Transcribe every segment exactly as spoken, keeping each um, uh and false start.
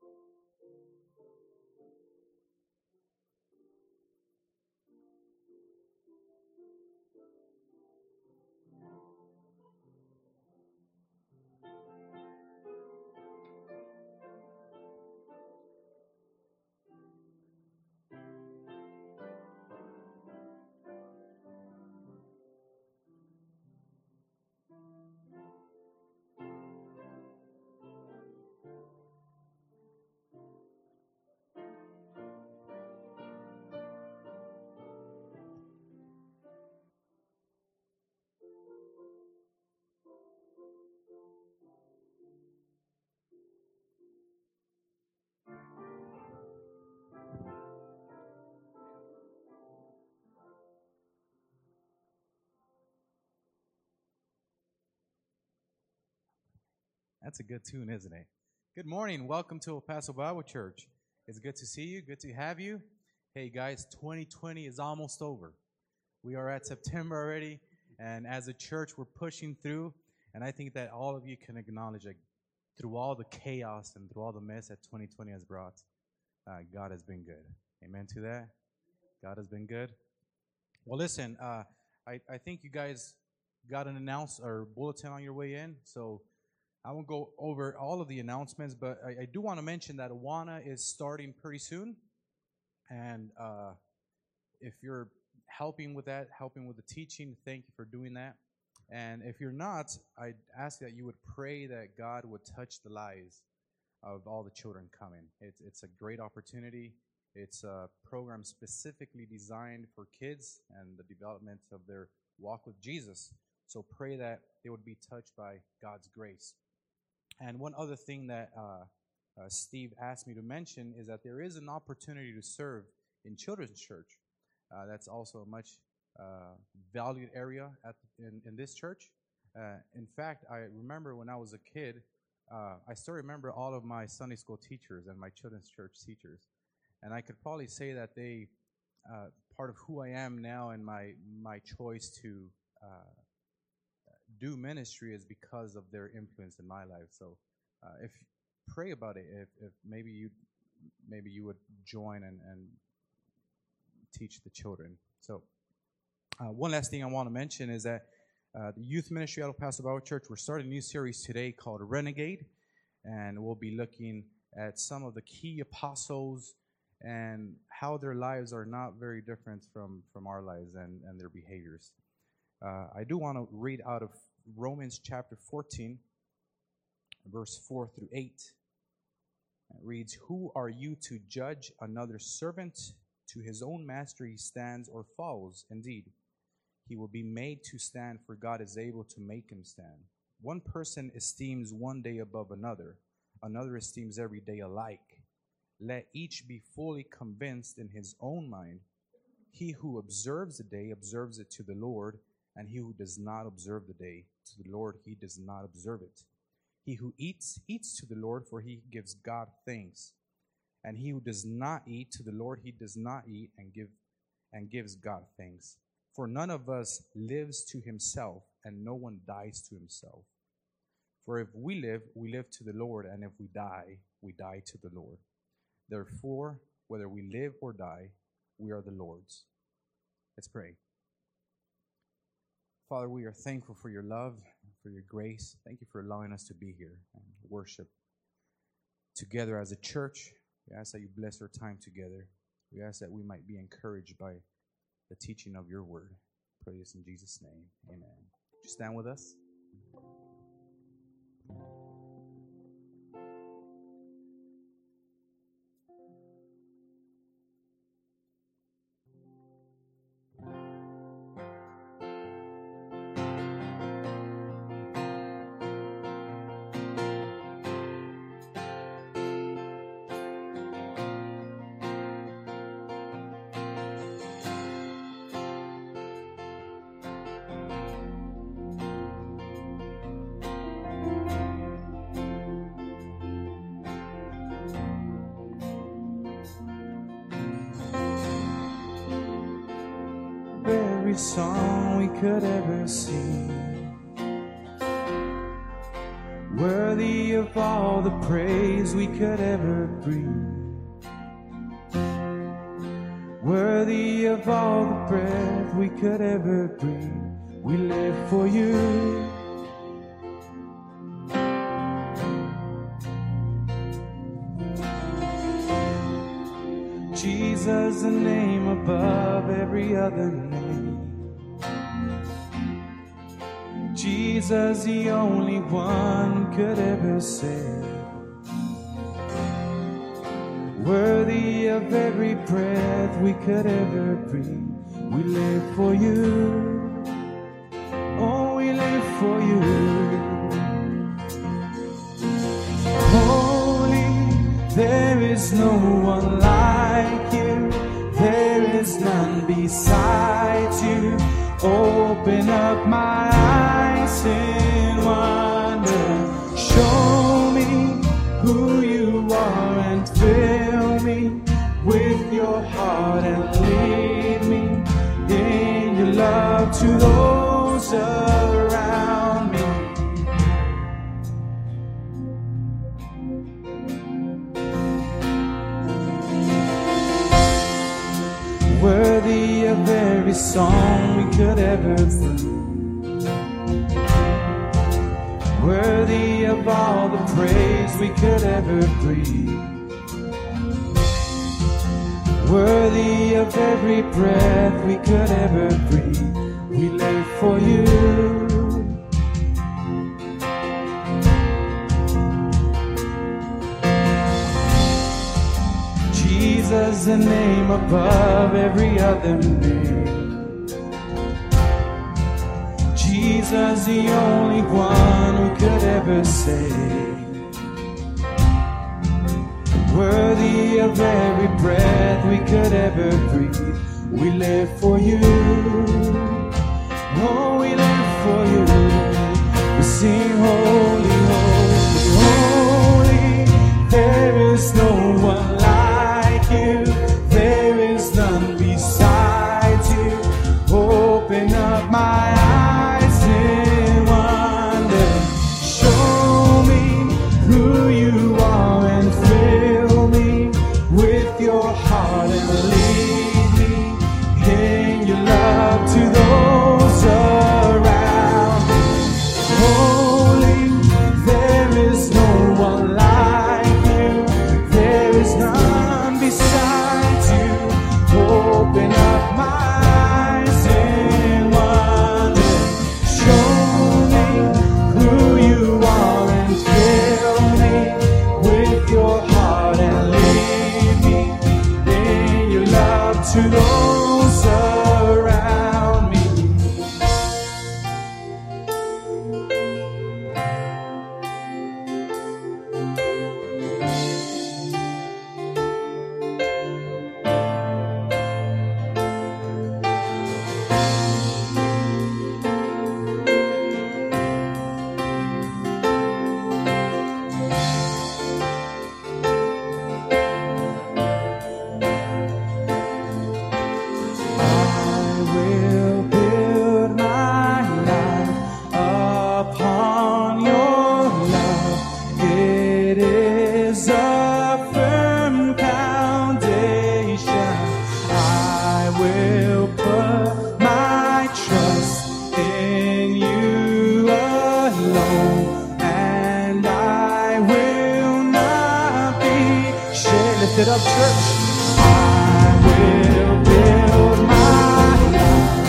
That's a good tune, isn't it? Good morning. Welcome to El Paso Bible Church. It's good to see you. Good to have you. Hey, guys, twenty twenty is almost over. We are at September already, and as a church, we're pushing through. And I think that all of you can acknowledge that through all the chaos and through all the mess that twenty twenty has brought, uh, God has been good. Amen to that. God has been good. Well, listen, uh, I, I think you guys got an announce or bulletin on your way in, so I won't go over all of the announcements, but I, I do want to mention that Awana is starting pretty soon. And uh, if you're helping with that, helping with the teaching, thank you for doing that. And if you're not, I'd ask that you would pray that God would touch the lives of all the children coming. It's, it's a great opportunity. It's a program specifically designed for kids and the development of their walk with Jesus. So pray that they would be touched by God's grace. And one other thing that uh, uh, Steve asked me to mention is that there is an opportunity to serve in children's church. Uh, that's also a much uh, valued area at in, in this church. Uh, in fact, I remember when I was a kid, uh, I still remember all of my Sunday school teachers and my children's church teachers. And I could probably say that they, uh, part of who I am now and my, my choice to uh, do ministry is because of their influence in my life. So uh, if pray about it, if, if maybe you maybe you would join and, and teach the children. So uh, one last thing I want to mention is that uh, the youth ministry at El Paso Bible Church, we're starting a new series today called Renegade, and we'll be looking at some of the key apostles and how their lives are not very different from, from our lives and, and their behaviors. Uh, I do want to read out of Romans chapter fourteen, verse four through eight. It reads, "Who are you to judge another servant? To his own master he stands or falls. Indeed, he will be made to stand, for God is able to make him stand. One person esteems one day above another. Another esteems every day alike. Let each be fully convinced in his own mind. He who observes the day observes it to the Lord, and he who does not observe the day to the Lord, he does not observe it. He who eats, eats to the Lord, for he gives God thanks. And he who does not eat to the Lord, he does not eat and give and gives God thanks. For none of us lives to himself, and no one dies to himself. For if we live, we live to the Lord, and if we die, we die to the Lord. Therefore, whether we live or die, we are the Lord's." Let's pray. Father, we are thankful for your love, for your grace. Thank you for allowing us to be here and worship together as a church. We ask that you bless our time together. We ask that we might be encouraged by the teaching of your word. Pray this in Jesus' name. Amen. Would you stand with us? Every song we could ever sing, worthy of all the praise we could ever breathe, worthy of all the breath we could ever breathe. We live for you. Jesus, the name above every other name. Jesus, the only one who could ever save. Worthy of every breath we could ever breathe. We live for you. Oh, we live for you. Holy, there is no one like you. There is none besides you. Open up my eyes in wonder. Show me who you are and fill me with your heart and lead me in your love to those around me. Worthy of every song we could ever sing, worthy of all the praise we could ever breathe, worthy of every breath we could ever breathe. We live for you. Jesus, the name above every other name. Jesus, the only one who could ever save. Worthy of every breath we could ever breathe. We live for you. Oh, we live for you. We sing holy, holy, holy. There is no one like you. There is none besides you. Open up my eyes in wonder. Show me who you are and fill me with your heart and lead me in your love to those around me. Holy, there is no one like you. There is none besides you. Open up my eyes in wonder. Show me who you are and fill me with your heart and lead me in your love to those around me. I will build my life upon your love. It is a firm foundation. I will put my trust in you alone, and I will not be shaken. Lift it up, church. I will build my life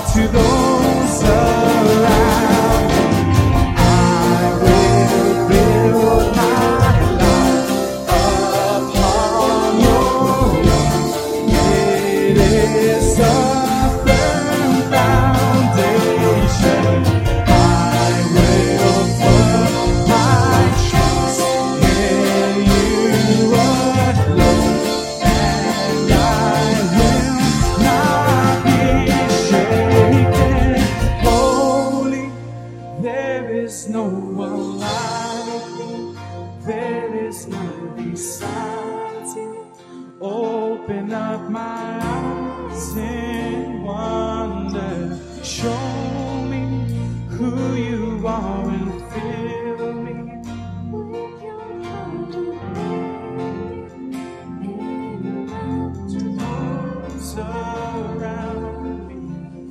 to those around me. I will build my life upon your love. It is a firm foundation. I will put my trust in you alone, and I will not be shaken. Holy, there is no one like you. There is none besides you. Open up my eyes in wonder. Show me who you are and fill me with your heart to those around me.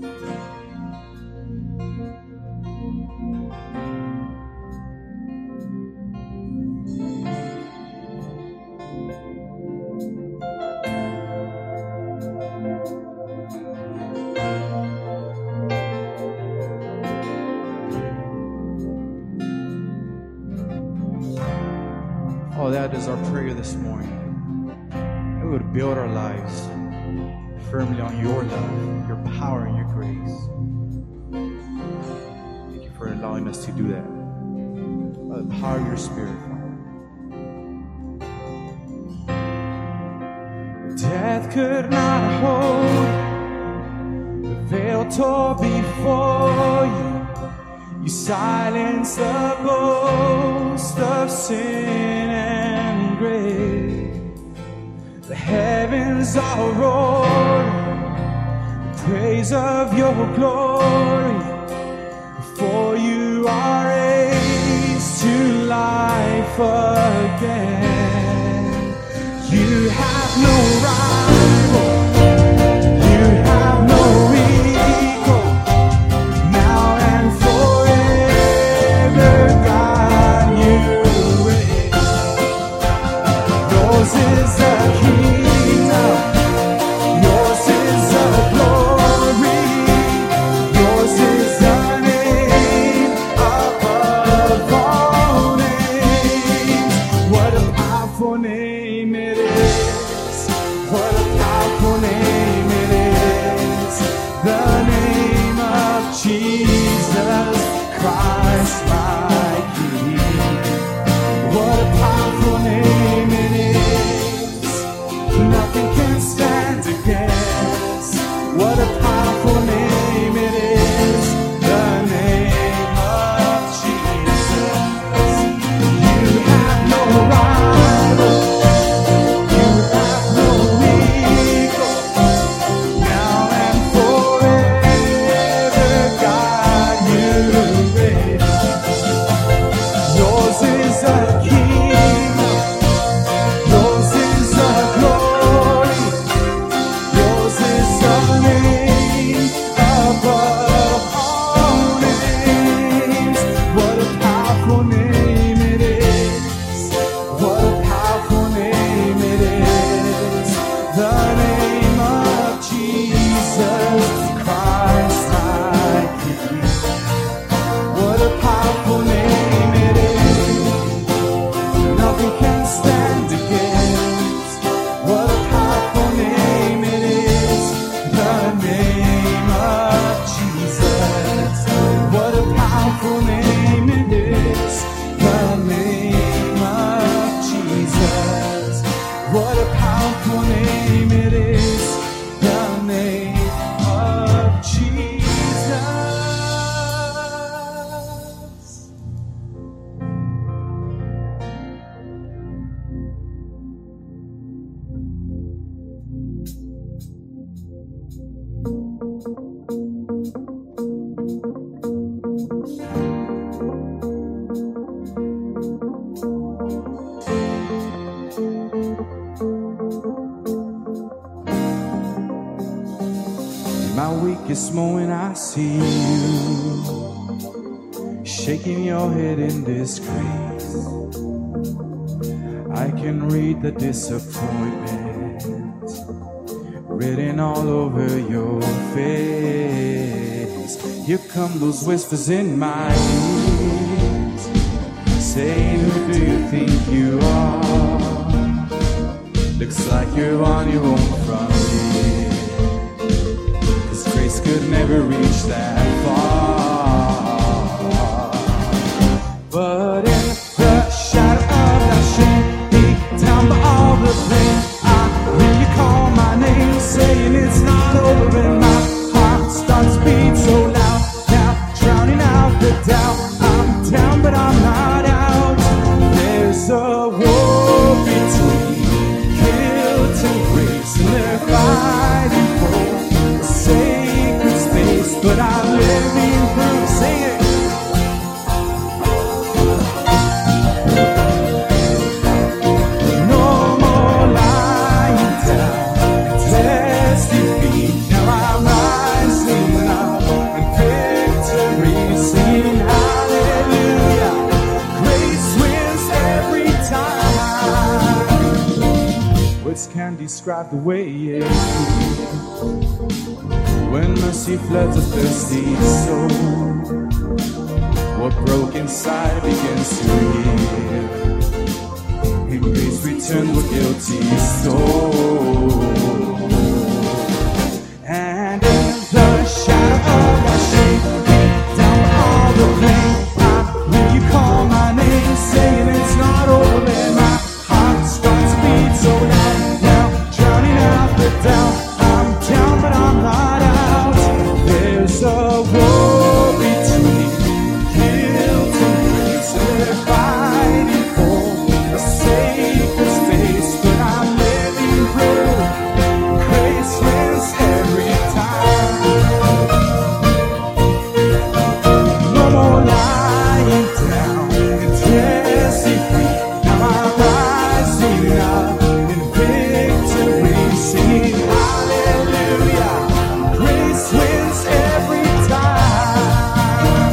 Oh, that is our prayer this morning. That we would build our lives firmly on your love, your power, and your grace. Thank you for allowing us to do that. By the power of your Spirit, Father. Death could not hold. The veil tore before you. You silence the boast of sin and grave. The heavens are roaring, the praise of your glory. For you are raised to life again. You have no rival, you have no equal. Now and forever, God, you reign. Yours is the kingdom, yours is the glory, yours is the name above all names. What a powerful name it is. What a powerful name it is. The name of Jesus Christ, my King. What a powerful name it is. Nothing can stand against. What a powerful name it is. The name of Jesus. You have no rival. You have no equal. Now and forever, God, you reign. Yours is the kingdom, yours is the glory, yours is the name above all names. What a powerful name it is. What a powerful name it is. The name of Jesus Christ, my King. What a powerful name it is. Nothing can stand against. What a powerful name it is. The name of Jesus. What a powerful name it is. The name of Jesus. What a powerful name it is. The name of Jesus. In my weakest moment, I see you shaking your head in disgrace. I can read the disappointment written all over your face. Here come those whispers in my ears, saying, who do you think you are? Looks like you're on your own from here, 'cause grace could never reach that far. But in the shadow of that shame, deep down by all the pain, I hear you call my name, saying it's not over, and my heart starts to beat so loud. Now drowning out the doubt. I'm down but I'm not out. There's a war between guilt and grace, and they're fighting for a sacred space, but I'm living through. Sing it. No more lying down, test defeat. Now I'm rising up in victory, singing hallelujah. Grace wins every time. Words can't describe the way it feels when mercy floods a thirsty soul. What broke inside begins to heal. In grace return what guilty stole. And in the shadow of my shame, down all the pain, I hear you call my name, saying it's not over, and my heart starts to beat so loud. Now drowning out the doubt. I'm down but I'm not out. There's a war between guilt and grace, and they're fighting for a sacred space, but I'm living through. Grace wins every time. No more lying down and testing free. Now I'm rising up in victory, singing hallelujah. Grace wins every time.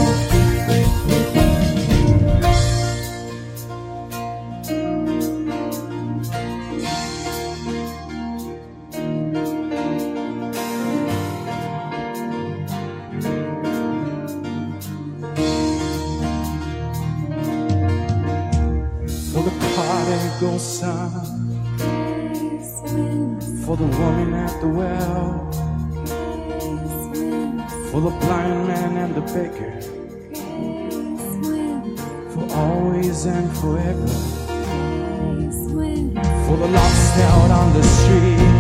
For the prodigal son, for the woman at the well, for the blind man and the beggar, for always and forever, for the lost out on the street,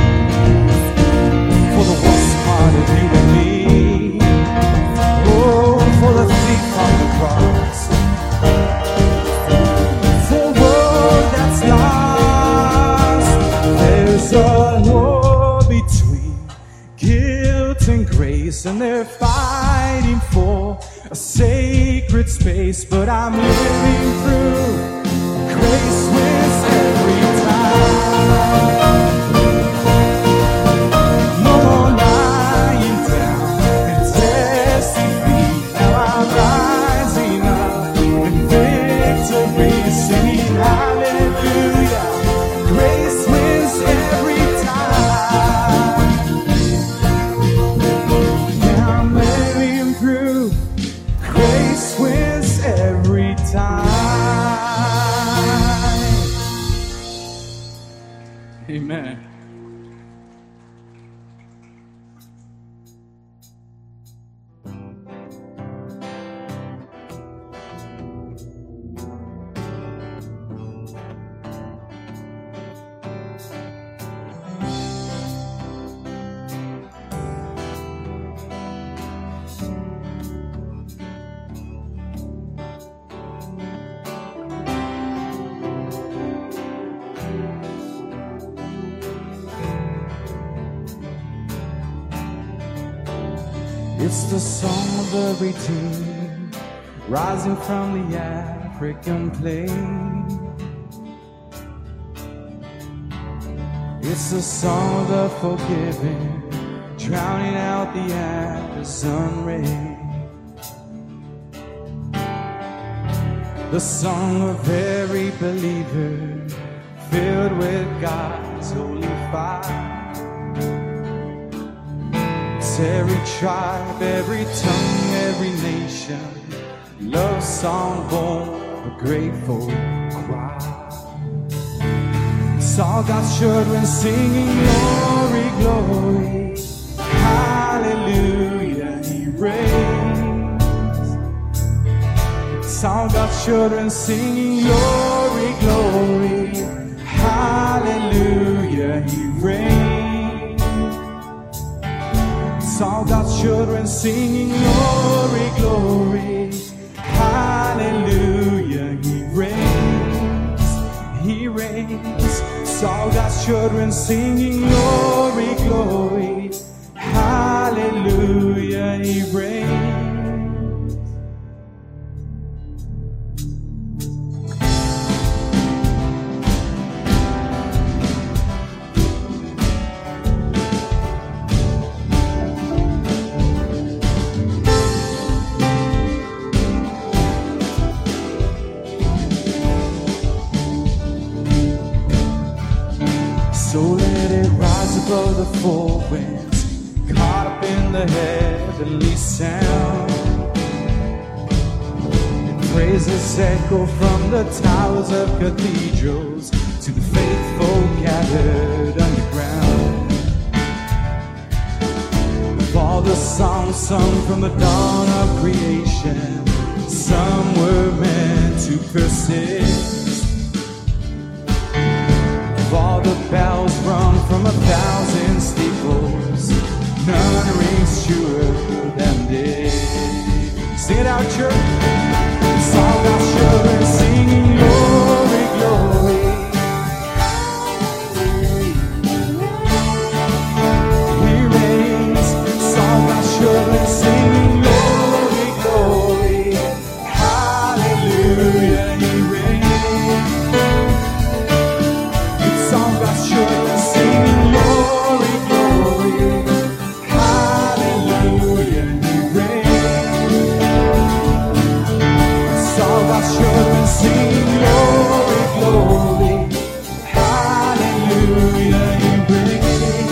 for the worst part of you and me, oh, for the thief on the cross, for a world that's lost. There's a war between guilt and grace, and they're fighting for a sacred space, but I'm living through. Grace wins every time. No more lying down and testing feet. Now I'm rising up in victory, singing hallelujah. Grace wins every time. Now I'm living through. Grace wins every time. Amen. It's the song of the redeemed, rising from the African plain. It's the song of the forgiven, drowning out the Amazon rain. The song of every believer, filled with God's holy fire. every tribe, every tongue, every nation. Love song born a grateful choir. It's all God's children singing glory, glory. Hallelujah, He reigns. It's all God's children singing glory, glory. Hallelujah, He reigns. It's all God's children singing glory, glory. Hallelujah, He reigns. He reigns. It's all God's children singing glory, glory. Hallelujah, He reigns. So let it rise above the four winds, caught up in the heavenly sound. And praises echo from the towers of cathedrals to the faithful gathered underground. Of all the songs sung from the dawn of creation, some were meant to persist. Of all the bells rung from a thousand steeples, none rings truer than this. Sing it out, church. It's all God's children singing glory, glory. He reigns. It's all God's children singing glory, glory. Hallelujah, He reigns. Children singing glory, glory. Hallelujah, He reigns. It's all God's children singing glory, glory. Hallelujah, He reigns.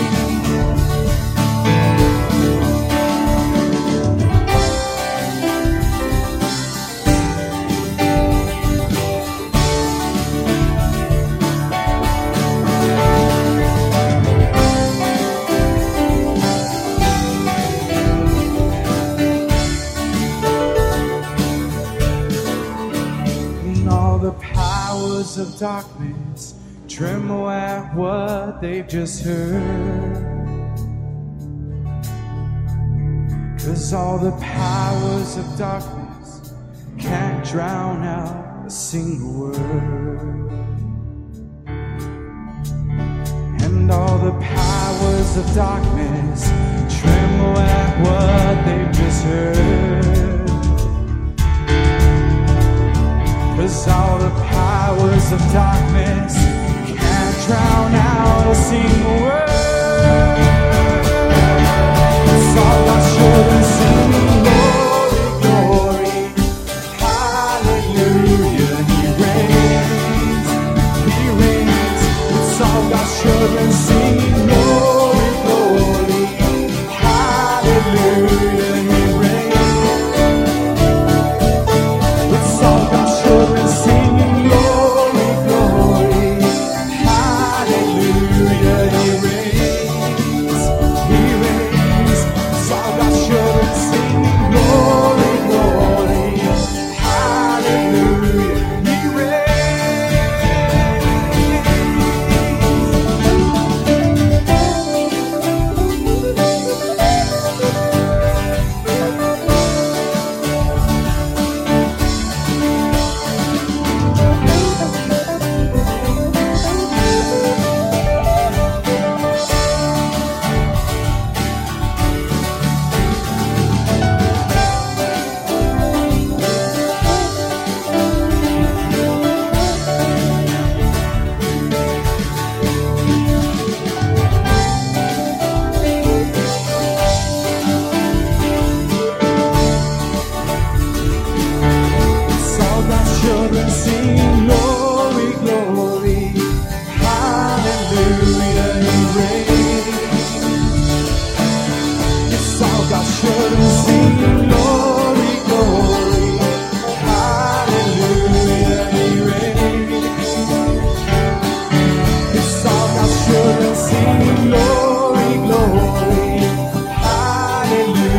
Of darkness tremble at what they've just heard, 'cause all the powers of darkness can't drown out a single word. And all the powers of darkness tremble at what they've just heard, 'cause all the powers of darkness can't drown out a single word. It's all God's children singing glory, glory. Hallelujah, He reigns. He reigns. It's all God's children singing glory, glory. Hallelujah.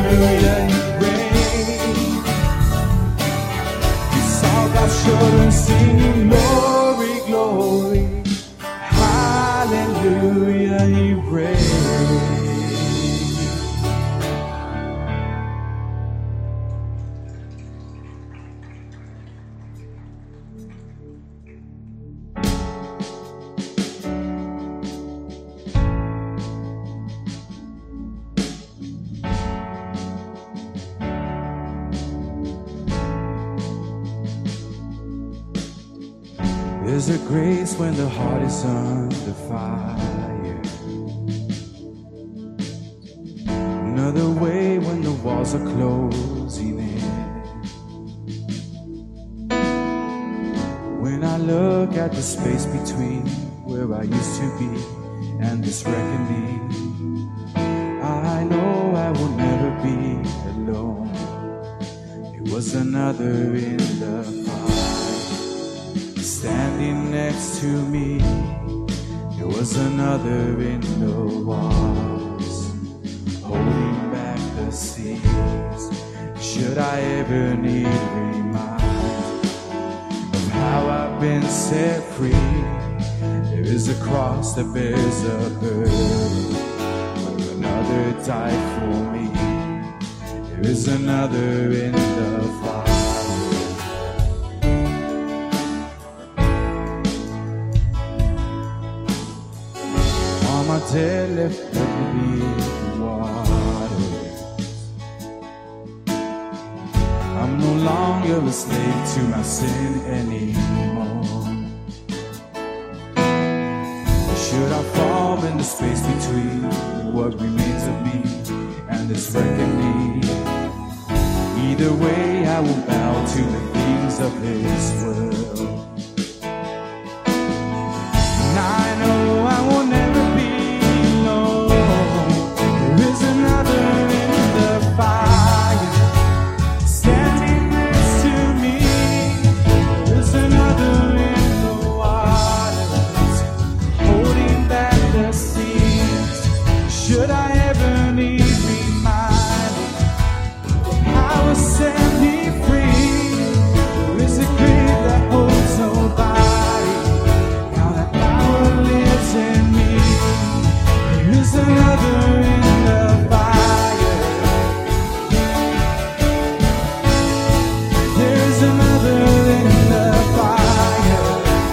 Hallelujah, He reigns. We saw God's children singing glory, glory. Hallelujah, He reigns. There's a grace when the heart is under fire. Another way when the walls are closing in. When I look at the space between where I used to be and this reckoning, I know I will never be alone. It was another in the fire standing next to me. There was another in the walls, holding back the seas. Should I ever need remind of how I've been set free? There is a cross that bears a burden. When another died for me, there is another in the fire. My dead left the waters. I'm no longer a slave to my sin anymore. Should I fall in the space between what remains of me and this reckoning? Either way, I will bow to the things of this world. And I know I will never be. Should I ever need reminding of how I set me free? There is a grave that holds nobody. Now that power lives in me. There is another in the fire. There is another in the fire.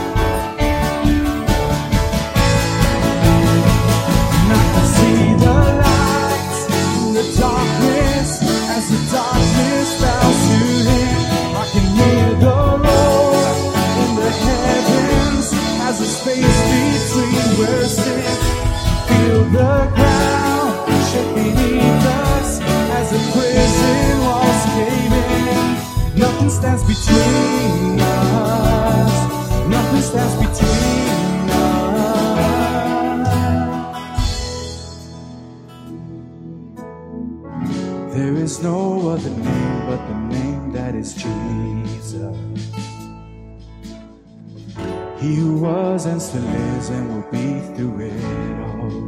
And I can see the lights in the darkness as the darkness bows to Him. I can hear the roar in the heavens as the space between we're sitting. Feel the ground shake beneath us as the prison walls cave in. Nothing stands between us. Nothing stands between us. There is no other name but the name that is Jesus. He who was and still is and will be through it all.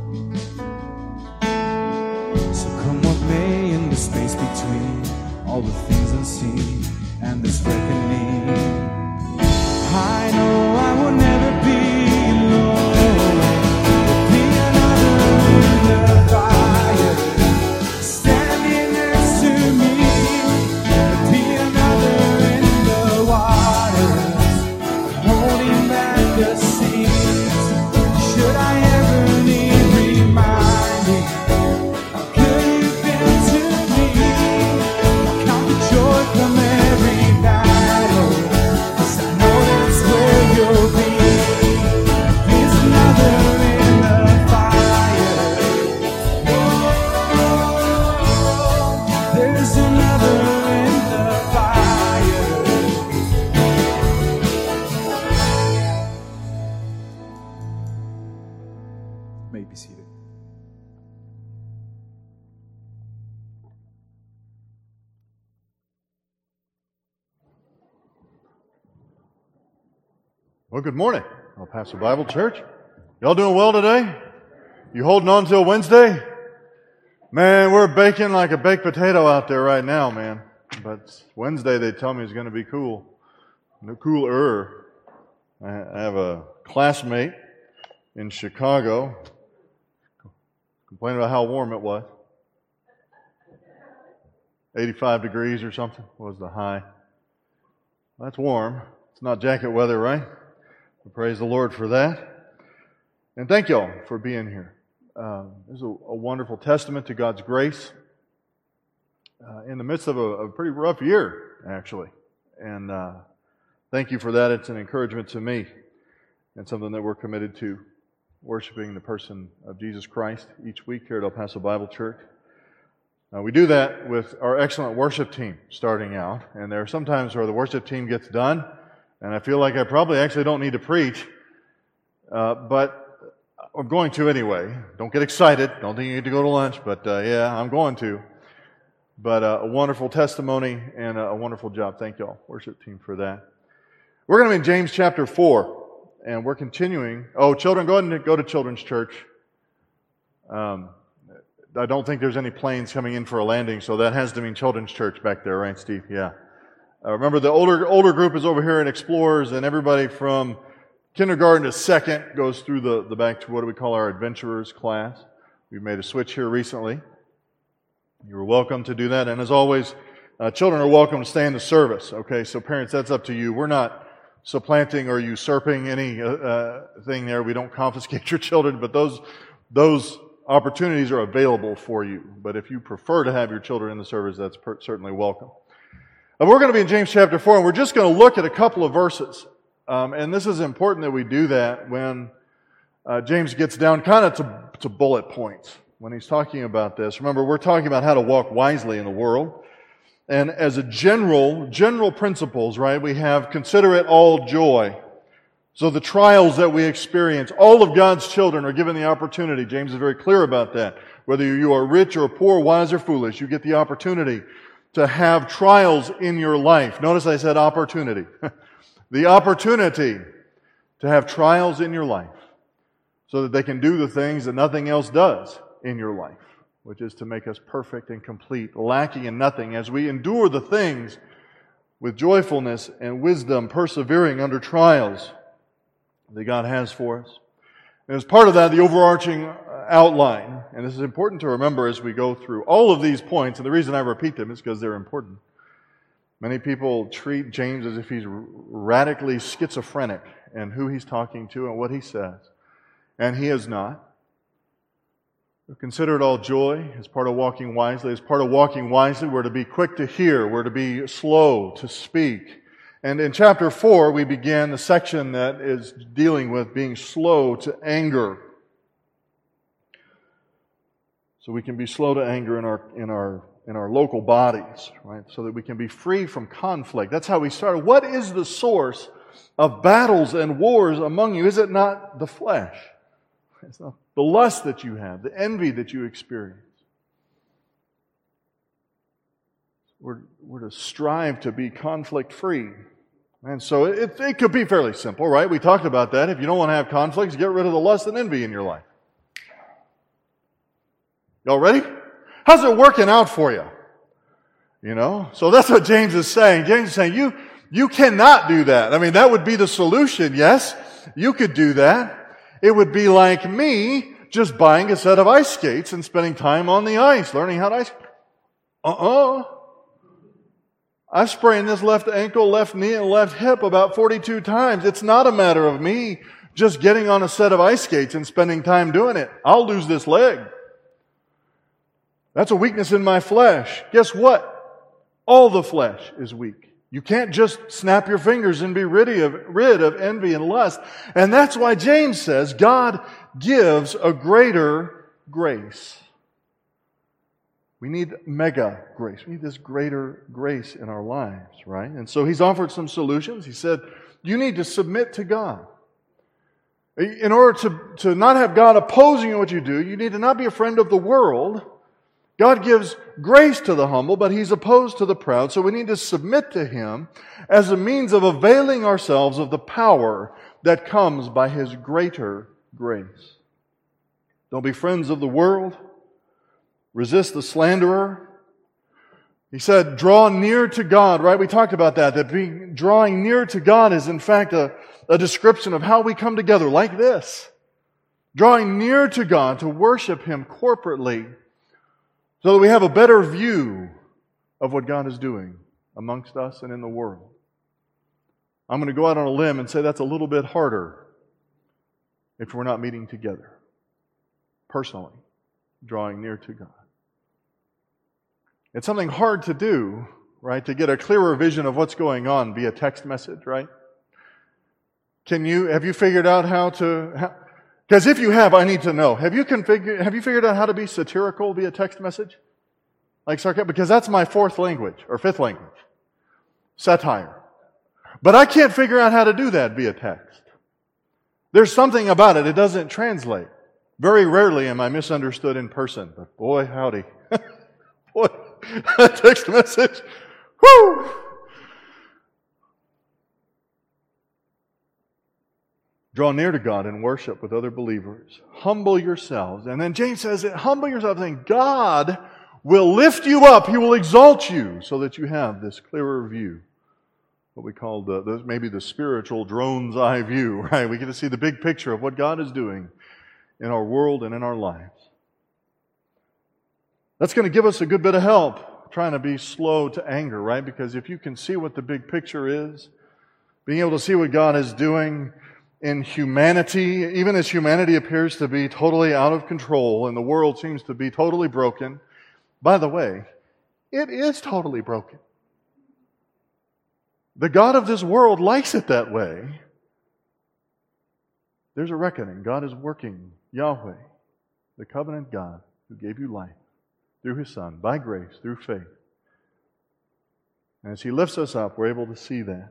So come what may in the space between all the things unseen and this reckoning, I know I will never be alone. There'll be another in the fire standing next to me. There'll be another in the waters holding back the seas. Should I ever need reminding how good you've been to me? I'll count the joy from every battle, 'cause I know that's where you'll be. There's another in the fire. Oh, there's another in the fire. May be seated. Well, good morning, El Paso Bible Church. Y'all doing well today? You holding on till Wednesday? Man, we're baking like a baked potato out there right now, man. But Wednesday they tell me it's going to be cool. No cooler. I have a classmate in Chicago complaining about how warm it was. eighty-five degrees or something was the high. That's warm. It's not jacket weather, right? We praise the Lord for that. And thank y'all for being here. Uh, this is a, a wonderful testament to God's grace uh, in the midst of a, a pretty rough year, actually. And uh, thank you for that. It's an encouragement to me and something that we're committed to, worshiping the person of Jesus Christ each week here at El Paso Bible Church. Uh, we do that with our excellent worship team starting out. And there are some times where the worship team gets done, and I feel like I probably actually don't need to preach, uh, but I'm going to anyway. Don't get excited. Don't think you need to go to lunch, but uh, yeah, I'm going to. But uh, a wonderful testimony and a wonderful job. Thank y'all, worship team, for that. We're going to be in James chapter four, and we're continuing. Oh, children, go ahead and go to Children's Church. Um, I don't think there's any planes coming in for a landing, so that has to mean Children's Church back there, right, Steve? Yeah. Uh, remember, the older older group is over here in Explorers, and everybody from kindergarten to second goes through the, the back to what do we call our Adventurers class. We've made a switch here recently. You're welcome to do that. And as always, uh, children are welcome to stay in the service. Okay, so parents, that's up to you. We're not supplanting or usurping any uh, uh, thing there. We don't confiscate your children, but those those opportunities are available for you. But if you prefer to have your children in the service, that's per- certainly welcome. Uh, we're going to be in James chapter four, and we're just going to look at a couple of verses. Um, and this is important that we do that when uh, James gets down kind of to, to bullet points when he's talking about this. Remember, we're talking about how to walk wisely in the world. And as a general, general principles, right, we have consider it all joy. So the trials that we experience, all of God's children are given the opportunity. James is very clear about that. Whether you are rich or poor, wise or foolish, you get the opportunity to have trials in your life. Notice I said opportunity. The opportunity to have trials in your life so that they can do the things that nothing else does in your life, which is to make us perfect and complete, lacking in nothing, as we endure the things with joyfulness and wisdom, persevering under trials that God has for us. And as part of that, the overarching outline, and this is important to remember as we go through all of these points, and the reason I repeat them is because they're important. Many people treat James as if he's radically schizophrenic in who he's talking to and what he says. And he is not. Consider it all joy as part of walking wisely. As part of walking wisely, we're to be quick to hear. We're to be slow to speak. And in chapter four, we begin the section that is dealing with being slow to anger. So we can be slow to anger in our in our in our local bodies, right? So that we can be free from conflict. That's how we started. What is the source of battles and wars among you? Is it not the flesh? It's not the lust that you have, the envy that you experience. We're, we're to strive to be conflict-free. And so it, it could be fairly simple, right? We talked about that. If you don't want to have conflicts, get rid of the lust and envy in your life. Y'all ready? How's it working out for you? You know? So that's what James is saying. James is saying, you, you cannot do that. I mean, that would be the solution, yes? You could do that. It would be like me just buying a set of ice skates and spending time on the ice, learning how to ice. Uh-uh. I've sprained this left ankle, left knee, and left hip about forty-two times. It's not a matter of me just getting on a set of ice skates and spending time doing it. I'll lose this leg. That's a weakness in my flesh. Guess what? All the flesh is weak. You can't just snap your fingers and be rid of, rid of envy and lust. And that's why James says God gives a greater grace. We need mega grace. We need this greater grace in our lives, right? And so he's offered some solutions. He said, you need to submit to God. In order to, to not have God opposing you what you do, you need to not be a friend of the world. God gives grace to the humble, but He's opposed to the proud. So we need to submit to Him as a means of availing ourselves of the power that comes by His greater grace. Don't be friends of the world. Resist the slanderer. He said, draw near to God, right? We talked about that, that being, drawing near to God is in fact a, a description of how we come together, like this. Drawing near to God to worship Him corporately so that we have a better view of what God is doing amongst us and in the world. I'm going to go out on a limb and say that's a little bit harder if we're not meeting together, personally, drawing near to God. It's something hard to do, right, to get a clearer vision of what's going on via text message, right? Can you, have you figured out how to, because if you have, I need to know, have you configured, have you figured out how to be satirical via text message? Like sarcastic, because that's my fourth language, or fifth language. Satire. But I can't figure out how to do that via text. There's something about it, it doesn't translate. Very rarely am I misunderstood in person, but boy, howdy. Boy, a text message, whoo! Draw near to God and worship with other believers. Humble yourselves. And then James says, humble yourselves, and God will lift you up. He will exalt you so that you have this clearer view. What we call the, the maybe the spiritual drone's eye view, right? We get to see the big picture of what God is doing in our world and in our lives. That's going to give us a good bit of help trying to be slow to anger, right? Because if you can see what the big picture is, being able to see what God is doing in humanity, even as humanity appears to be totally out of control and the world seems to be totally broken. By the way, it is totally broken. The God of this world likes it that way. There's a reckoning. God is working. Yahweh, the covenant God who gave you life through His Son, by grace, through faith. And as He lifts us up, we're able to see that.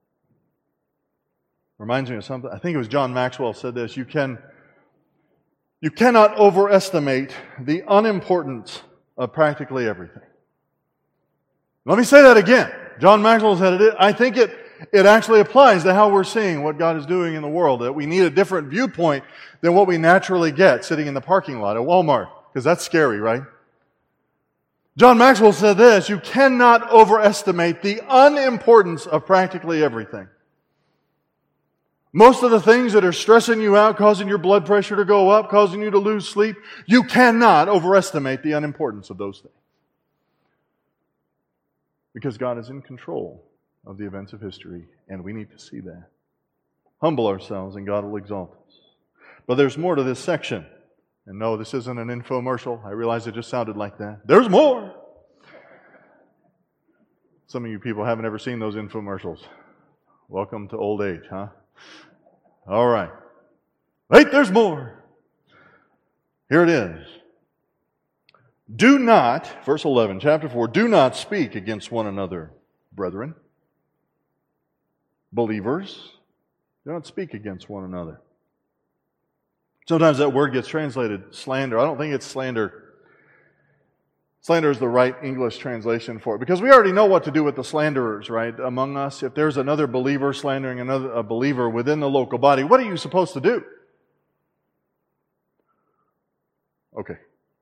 Reminds me of something. I think it was John Maxwell said this. You can, you cannot overestimate the unimportance of practically everything. Let me say that again. John Maxwell said it. I think it, it actually applies to how we're seeing what God is doing in the world. That we need a different viewpoint than what we naturally get sitting in the parking lot at Walmart. Because that's scary, right? John Maxwell said this, you cannot overestimate the unimportance of practically everything. Most of the things that are stressing you out, causing your blood pressure to go up, causing you to lose sleep, you cannot overestimate the unimportance of those things. Because God is in control of the events of history, and we need to see that. Humble ourselves, and God will exalt us. But there's more to this section. And no, this isn't an infomercial. I realize it just sounded like that. There's more! Some of you people haven't ever seen those infomercials. Welcome to old age, huh? All right. Wait, there's more. Here it is. Do not, verse eleven, chapter four, do not speak against one another, brethren. Believers, do not speak against one another. Sometimes that word gets translated slander. I don't think it's slander. Slander is the right English translation for it. Because we already know what to do with the slanderers, right, among us. If there's another believer slandering another a believer within the local body, what are you supposed to do? Okay.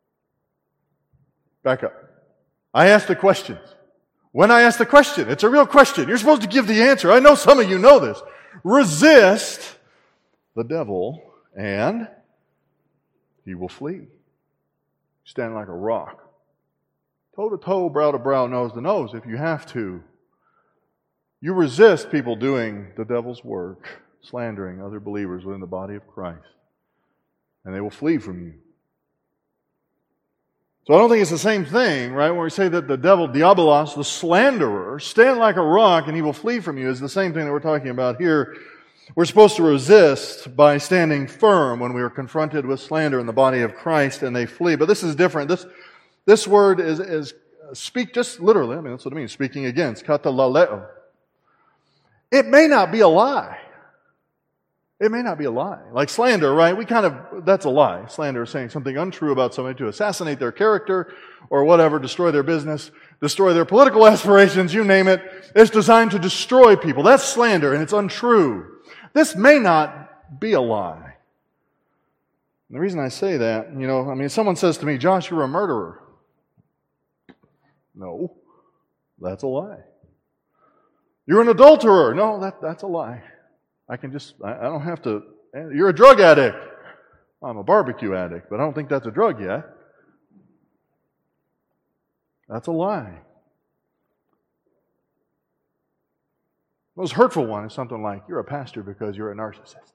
Back up. I asked the questions. When I ask the question, it's a real question. You're supposed to give the answer. I know some of you know this. Resist the devil, and he will flee. Stand like a rock. Toe to toe, brow to brow, nose to nose, if you have to. You resist people doing the devil's work, slandering other believers within the body of Christ, and they will flee from you. So I don't think it's the same thing, right? When we say that the devil, diabolos, the slanderer, stand like a rock and he will flee from you, is the same thing that we're talking about here. We're supposed to resist by standing firm when we are confronted with slander in the body of Christ and they flee. But this is different. This this word is, is speak just literally. I mean, that's what it means, speaking against. Katalaleo. It may not be a lie. It may not be a lie. Like slander, right? We kind of, that's a lie. Slander is saying something untrue about somebody to assassinate their character or whatever, destroy their business, destroy their political aspirations, you name it. It's designed to destroy people. That's slander and it's untrue. This may not be a lie. And the reason I say that, you know, I mean, if someone says to me, Josh, you're a murderer. No, that's a lie. You're an adulterer. No, that, that's a lie. I can just, I, I don't have to, you're a drug addict. I'm a barbecue addict, but I don't think that's a drug yet. That's a lie. The most hurtful one is something like, you're a pastor because you're a narcissist.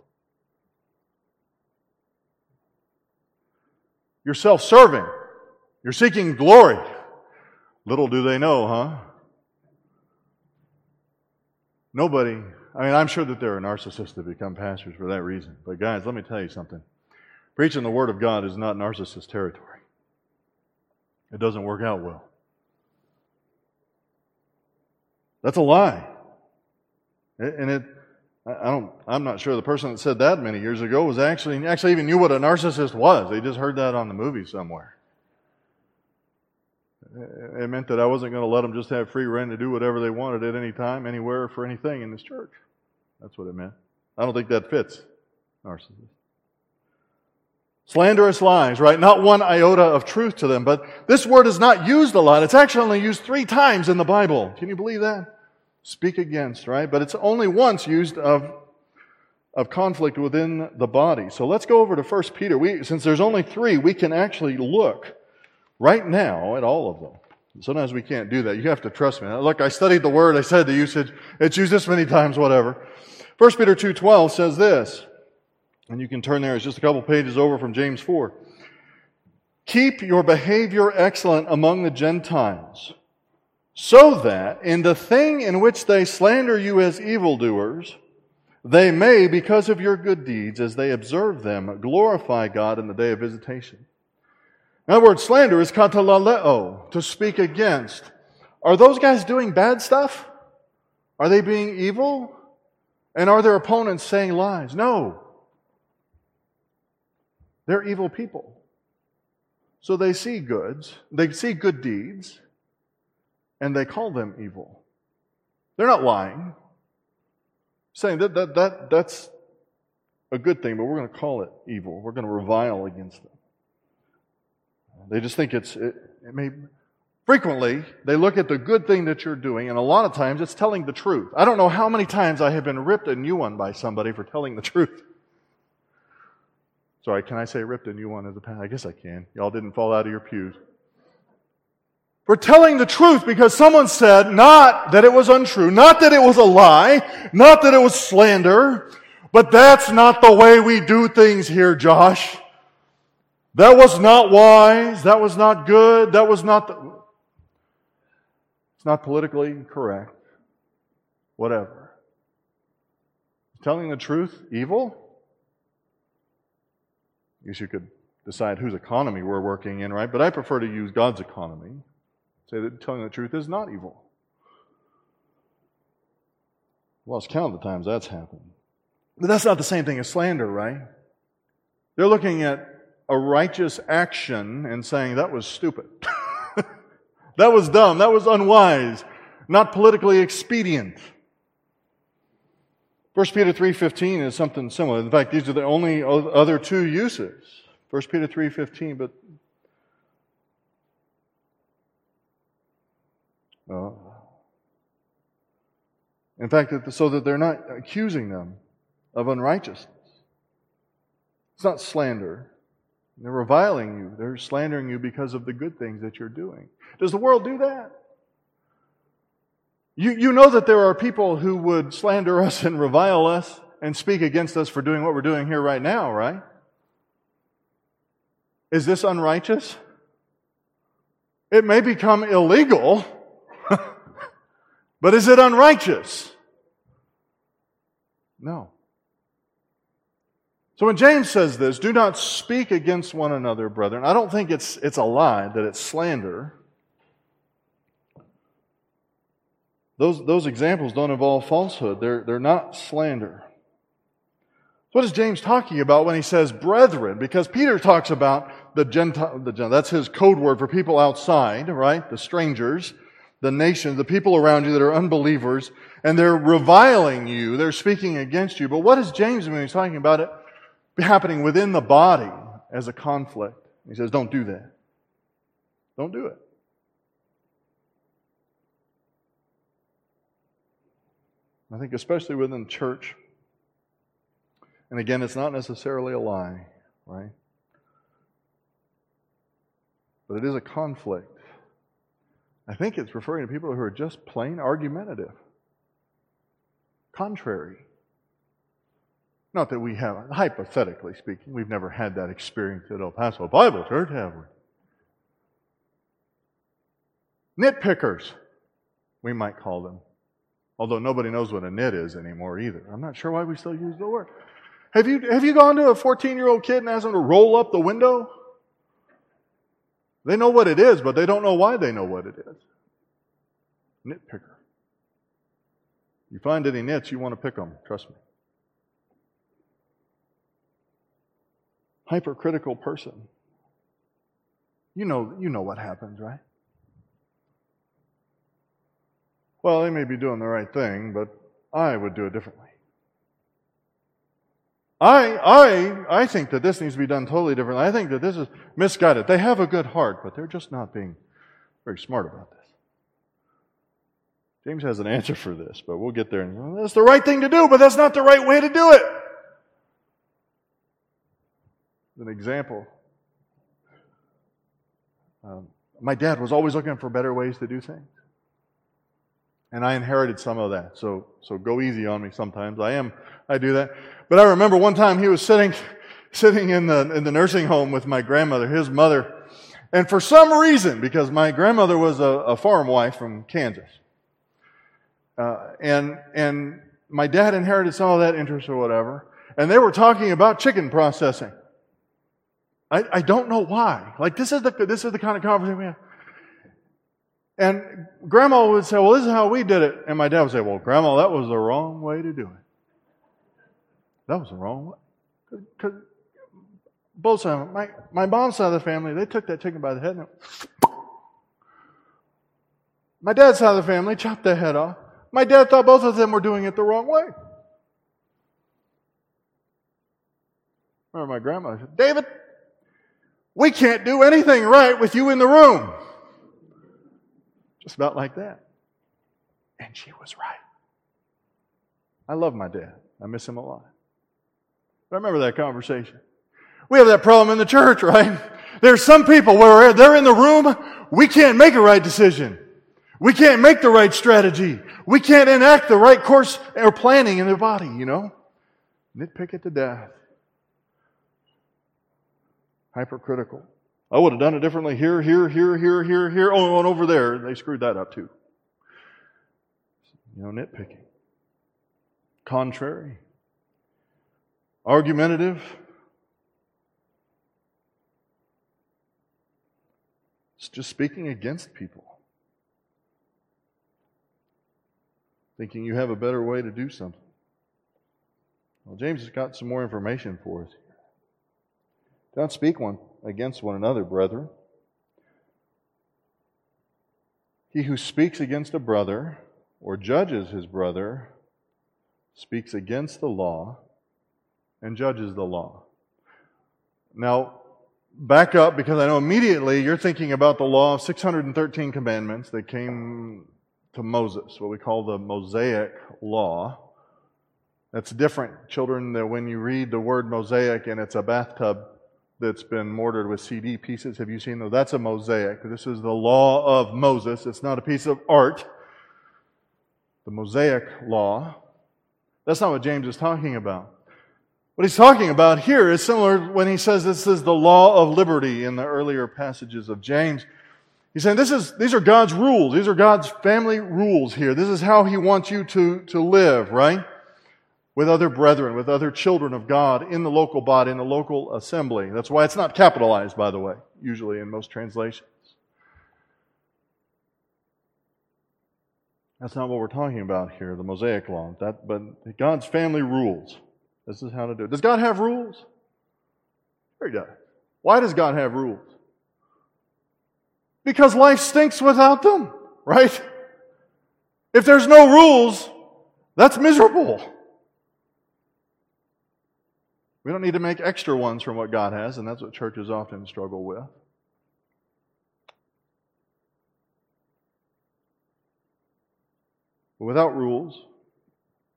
You're self-serving. You're seeking glory. Little do they know, huh? Nobody, I mean, I'm sure that there are narcissists that become pastors for that reason. But guys, let me tell you something. Preaching the Word of God is not narcissist territory. It doesn't work out well. That's a lie. And it, I don't, I'm not sure the person that said that many years ago was actually, actually even knew what a narcissist was. They just heard that on the movie somewhere. It meant that I wasn't going to let them just have free rein to do whatever they wanted at any time, anywhere, for anything in this church. That's what it meant. I don't think that fits narcissist. Slanderous lies, right? Not one iota of truth to them. But this word is not used a lot. It's actually only used three times in the Bible. Can you believe that? Speak against, right? But it's only once used of, of conflict within the body. So let's go over to First Peter. We, since there's only three, we can actually look right now at all of them. Sometimes we can't do that. You have to trust me. Look, I studied the word. I said the usage. It's used this many times, whatever. First Peter two twelve says this. And you can turn there. It's just a couple pages over from James four. Keep your behavior excellent among the Gentiles, so that in the thing in which they slander you as evildoers, they may, because of your good deeds, as they observe them, glorify God in the day of visitation. In other words, slander is katalaleo, to speak against. Are those guys doing bad stuff? Are they being evil? And are their opponents saying lies? No. They're evil people. So they see goods, they see good deeds, and they call them evil. They're not lying. Saying that, that, that that's a good thing, but we're going to call it evil. We're going to revile against them. They just think it's, it, it may, frequently, they look at the good thing that you're doing, and a lot of times it's telling the truth. I don't know how many times I have been ripped a new one by somebody for telling the truth. Sorry, can I say ripped a new one as a pastor? I guess I can. Y'all didn't fall out of your pews. For telling the truth because someone said not that it was untrue, not that it was a lie, not that it was slander, but that's not the way we do things here, Josh. That was not wise. That was not good. That was not the... It's not politically correct. Whatever. Telling the truth, evil? I guess you could decide whose economy we're working in, right? But I prefer to use God's economy. Say that telling the truth is not evil. Lost count of the times that's happened. But that's not the same thing as slander, right? They're looking at a righteous action and saying that was stupid. That was dumb. That was unwise. Not politically expedient. First Peter three fifteen is something similar. In fact, these are the only other two uses. First Peter three fifteen, but uh, in fact, so that they're not accusing them of unrighteousness. It's not slander. They're reviling you. They're slandering you because of the good things that you're doing. Does the world do that? You, you know that there are people who would slander us and revile us and speak against us for doing what we're doing here right now, right? Is this unrighteous? It may become illegal, but is it unrighteous? No. So when James says this, do not speak against one another, brethren, I don't think it's it's a lie, that it's slander. Those, those examples don't involve falsehood. They're, they're not slander. So what is James talking about when he says brethren? Because Peter talks about the Gentile, the Gentile, that's his code word for people outside, right? The strangers, the nations, the people around you that are unbelievers, and they're reviling you, they're speaking against you. But what does James mean when he's talking about it happening within the body as a conflict? He says, don't do that. Don't do it. I think especially within church. And again, it's not necessarily a lie, right? But it is a conflict. I think it's referring to people who are just plain argumentative, contrary. Not that we have, hypothetically speaking, we've never had that experience at El Paso Bible Church, have we? Nitpickers, we might call them. Although nobody knows what a nit is anymore either. I'm not sure why we still use the word. Have you, have you gone to a fourteen-year-old kid and asked them to roll up the window? They know what it is, but they don't know why they know what it is. Nitpicker. You find any nits, you want to pick them. Trust me. Hypercritical person. You know, you know what happens, right? Well, they may be doing the right thing, but I would do it differently. I, I, I think that this needs to be done totally differently. I think that this is misguided. They have a good heart, but they're just not being very smart about this. James has an answer for this, but we'll get there. And, well, that's the right thing to do, but that's not the right way to do it. An example. Um, my dad was always looking for better ways to do things. And I inherited some of that. So so go easy on me sometimes. I am I do that. But I remember one time he was sitting sitting in the in the nursing home with my grandmother, his mother. And for some reason, because my grandmother was a, a farm wife from Kansas. Uh, and and my dad inherited some of that interest or whatever. And they were talking about chicken processing. I, I don't know why. Like this is the this is the kind of conversation we have. And Grandma would say, well, this is how we did it. And my dad would say, well, Grandma, that was the wrong way to do it. That was the wrong way. Because both sides, my, my mom's side of the family, they took that chicken by the head. And my dad's side of the family chopped the head off. My dad thought both of them were doing it the wrong way. Remember my grandma said, David, we can't do anything right with you in the room. Just about like that. And she was right. I love my dad. I miss him a lot. But I remember that conversation. We have that problem in the church, right? There's some people where they're in the room, we can't make a right decision. We can't make the right strategy. We can't enact the right course or planning in their body, you know? Nitpick it to death. Hypercritical. I would have done it differently here, here, here, here, here, here. Oh, and over there. They screwed that up too. You know, nitpicking. Contrary. Argumentative. It's just speaking against people. Thinking you have a better way to do something. Well, James has got some more information for us here. Don't speak one against one another, brethren. He who speaks against a brother or judges his brother speaks against the law and judges the law. Now, back up, because I know immediately you're thinking about the law of six hundred thirteen commandments that came to Moses, what we call the Mosaic law. That's different, children, that when you read the word Mosaic and it's a bathtub that's been mortared with C D pieces. Have you seen those? That's a mosaic. This is the law of Moses. It's not a piece of art. The Mosaic law. That's not what James is talking about. What he's talking about here is similar when he says this is the law of liberty in the earlier passages of James. He's saying this is these are God's rules. These are God's family rules here. This is how He wants you to, to live, right? With other brethren, with other children of God in the local body, in the local assembly. That's why it's not capitalized, by the way, usually in most translations. That's not what we're talking about here, the Mosaic law. That, but God's family rules. This is how to do it. Does God have rules? Sure He does. Why does God have rules? Because life stinks without them, right? If there's no rules, that's miserable. We don't need to make extra ones from what God has, and that's what churches often struggle with. But without rules,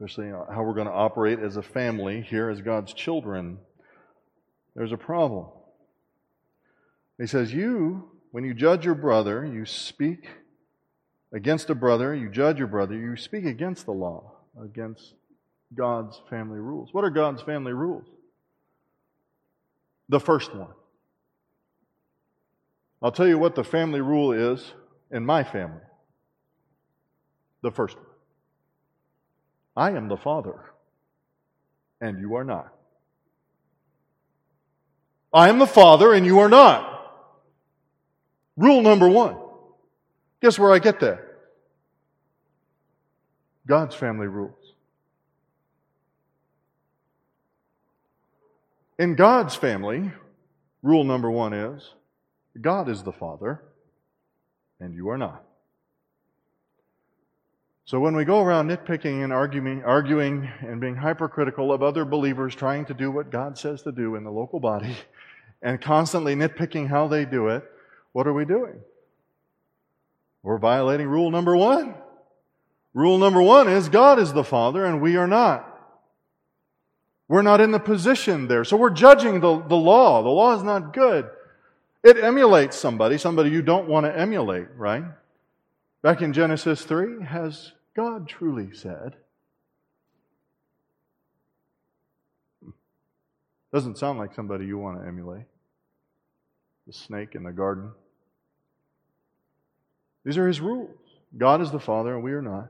especially how we're going to operate as a family here as God's children, there's a problem. He says, you, when you judge your brother, you speak against a brother, you judge your brother, you speak against the law, against God's family rules. What are God's family rules? The first one. I'll tell you what the family rule is in my family. The first one. I am the father, and you are not. I am the father, and you are not. Rule number one. Guess where I get that? God's family rules. In God's family, rule number one is, God is the Father, and you are not. So when we go around nitpicking and arguing, arguing and being hypercritical of other believers trying to do what God says to do in the local body, and constantly nitpicking how they do it, what are we doing? We're violating rule number one. Rule number one is God is the Father, and we are not. We're not in the position there. So we're judging the, the law. The law is not good. It emulates somebody, somebody you don't want to emulate, right? Back in Genesis three, has God truly said? Doesn't sound like somebody you want to emulate. The snake in the garden. These are His rules. God is the Father, and we are not.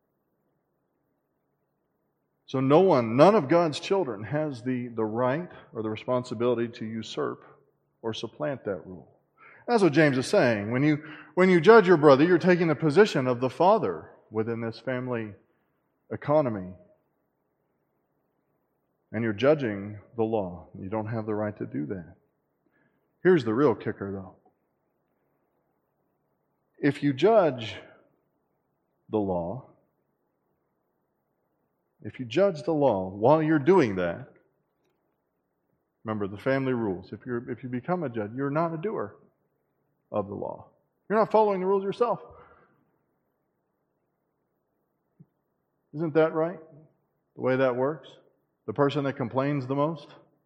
So no one, none of God's children has the, the right or the responsibility to usurp or supplant that rule. That's what James is saying. When you, when you judge your brother, you're taking the position of the father within this family economy. And you're judging the law. You don't have the right to do that. Here's the real kicker, though. If you judge the law, if you judge the law while you're doing that, remember the family rules. If you're if you become a judge, you're not a doer of the law. You're not following the rules yourself. Isn't that right? The way that works? The person that complains the most?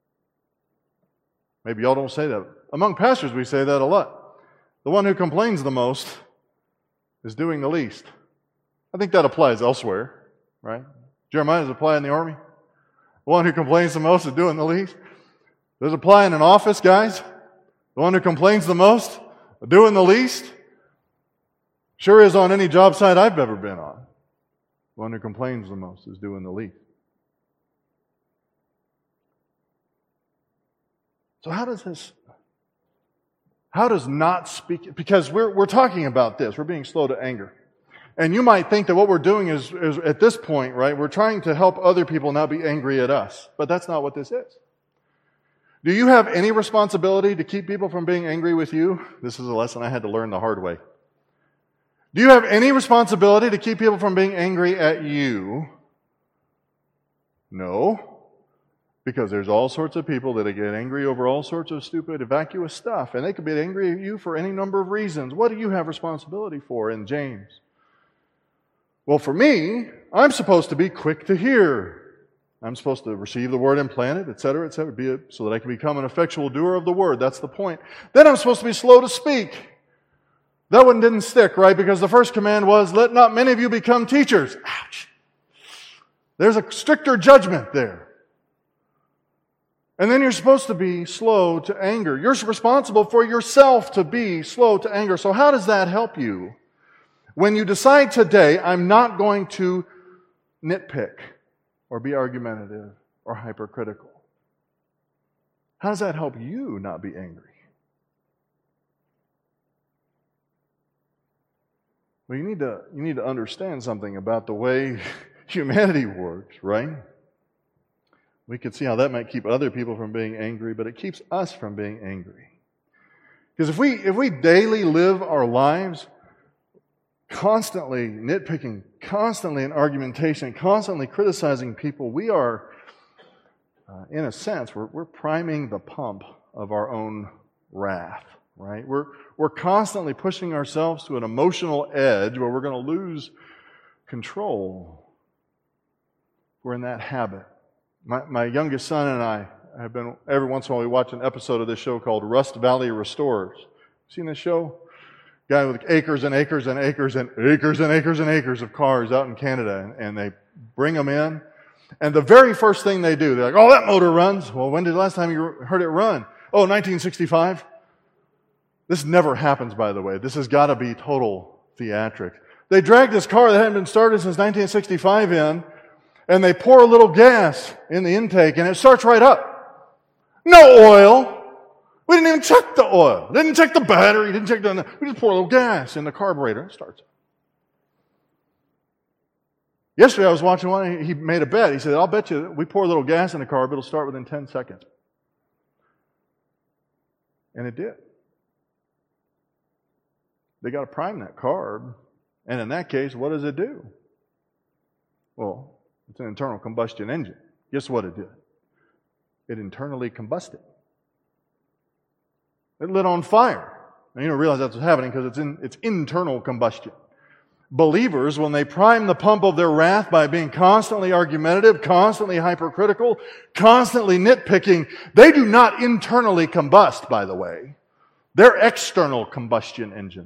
Maybe y'all don't say that. Among pastors, we say that a lot. The one who complains the most is doing the least. I think that applies elsewhere, right? Jeremiah, does it apply in the army? The one who complains the most is doing the least. Does it apply in an office, guys? The one who complains the most, doing the least? Sure is on any job site I've ever been on. The one who complains the most is doing the least. So how does this, how does not speak, because we're, we're talking about this, we're being slow to anger. And you might think that what we're doing is, is, at this point, right, we're trying to help other people not be angry at us. But that's not what this is. Do you have any responsibility to keep people from being angry with you? This is a lesson I had to learn the hard way. Do you have any responsibility to keep people from being angry at you? No. Because there's all sorts of people that get angry over all sorts of stupid, vacuous stuff. And they could be angry at you for any number of reasons. What do you have responsibility for in James? Well, for me, I'm supposed to be quick to hear. I'm supposed to receive the word and plant it, et cetera, et cetera, be it, so that I can become an effectual doer of the word. That's the point. Then I'm supposed to be slow to speak. That one didn't stick, right? Because the first command was, let not many of you become teachers. Ouch. There's a stricter judgment there. And then you're supposed to be slow to anger. You're responsible for yourself to be slow to anger. So how does that help you? When you decide today, I'm not going to nitpick or be argumentative or hypercritical, how does that help you not be angry? Well, you need to, you need to understand something about the way humanity works, right? We could see how that might keep other people from being angry, but it keeps us from being angry. Because if we, if we daily live our lives constantly nitpicking, constantly in argumentation, constantly criticizing people, we are, uh, in a sense, we're, we're priming the pump of our own wrath, right? We're, we're constantly pushing ourselves to an emotional edge where we're going to lose control. we're in that habit. My, my youngest son and I have been, every once in a while we watch an episode of this show called Rust Valley Restorers. Seen this show? Guy with acres and acres and acres and acres and acres and acres of cars out in Canada, and they bring them in. And the very first thing they do, they're like, oh, that motor runs. Well, when did the last time you heard it run? Oh, nineteen sixty-five. This never happens, by the way. This has got to be total theatrics. They drag this car that hadn't been started since nineteen sixty-five in, and they pour a little gas in the intake, and it starts right up. No oil. We didn't even check the oil. Didn't check the battery. Didn't check the... We just pour a little gas in the carburetor, and it starts. Yesterday I was watching one, he made a bet. He said, I'll bet you we pour a little gas in the car, but it'll start within ten seconds. And it did. They got to prime that carb. And in that case, what does it do? Well, it's an internal combustion engine. Guess what it did? It internally combusted. It lit on fire. Now, you don't realize that's what's happening because it's in it's internal combustion. Believers, when they prime the pump of their wrath by being constantly argumentative, constantly hypercritical, constantly nitpicking, they do not internally combust, by the way. They're external combustion engines.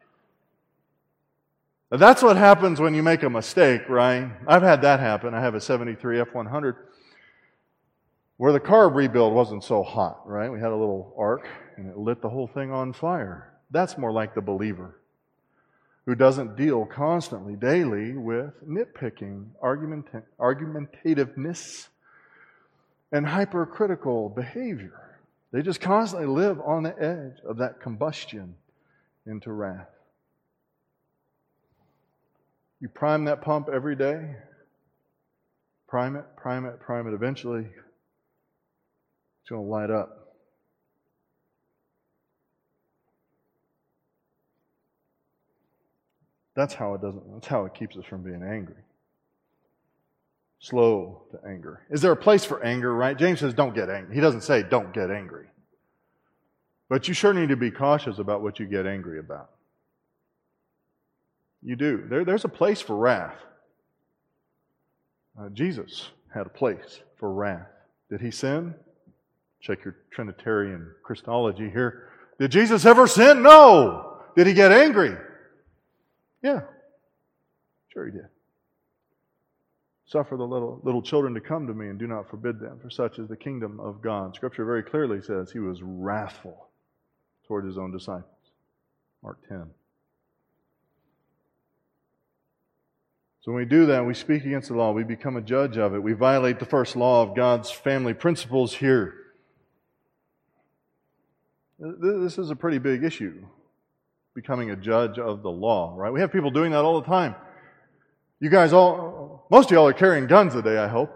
Now, that's what happens when you make a mistake, right? I've had that happen. I have a seventy-three F one hundred where the carb rebuild wasn't so hot, right? We had a little arc and it lit the whole thing on fire. That's more like the believer who doesn't deal constantly, daily, with nitpicking, argument, argumentativeness, and hypercritical behavior. They just constantly live on the edge of that combustion into wrath. You prime that pump every day. Prime it, prime it, prime it. Eventually, it's going to light up. That's how it doesn't. That's how it keeps us from being angry. Slow to anger. Is there a place for anger, right? James says don't get angry. He doesn't say don't get angry. But you sure need to be cautious about what you get angry about. You do. There, there's a place for wrath. Uh, Jesus had a place for wrath. Did he sin? Check your Trinitarian Christology here. Did Jesus ever sin? No. Did he get angry? Yeah. Sure he did. Suffer the little, little children to come to me and do not forbid them, for such is the kingdom of God. Scripture very clearly says he was wrathful toward his own disciples. Mark ten. So when we do that, we speak against the law. We become a judge of it. We violate the first law of God's family principles here. This is a pretty big issue, becoming a judge of the law, right? We have people doing that all the time. You guys all, most of y'all are carrying guns today, I hope.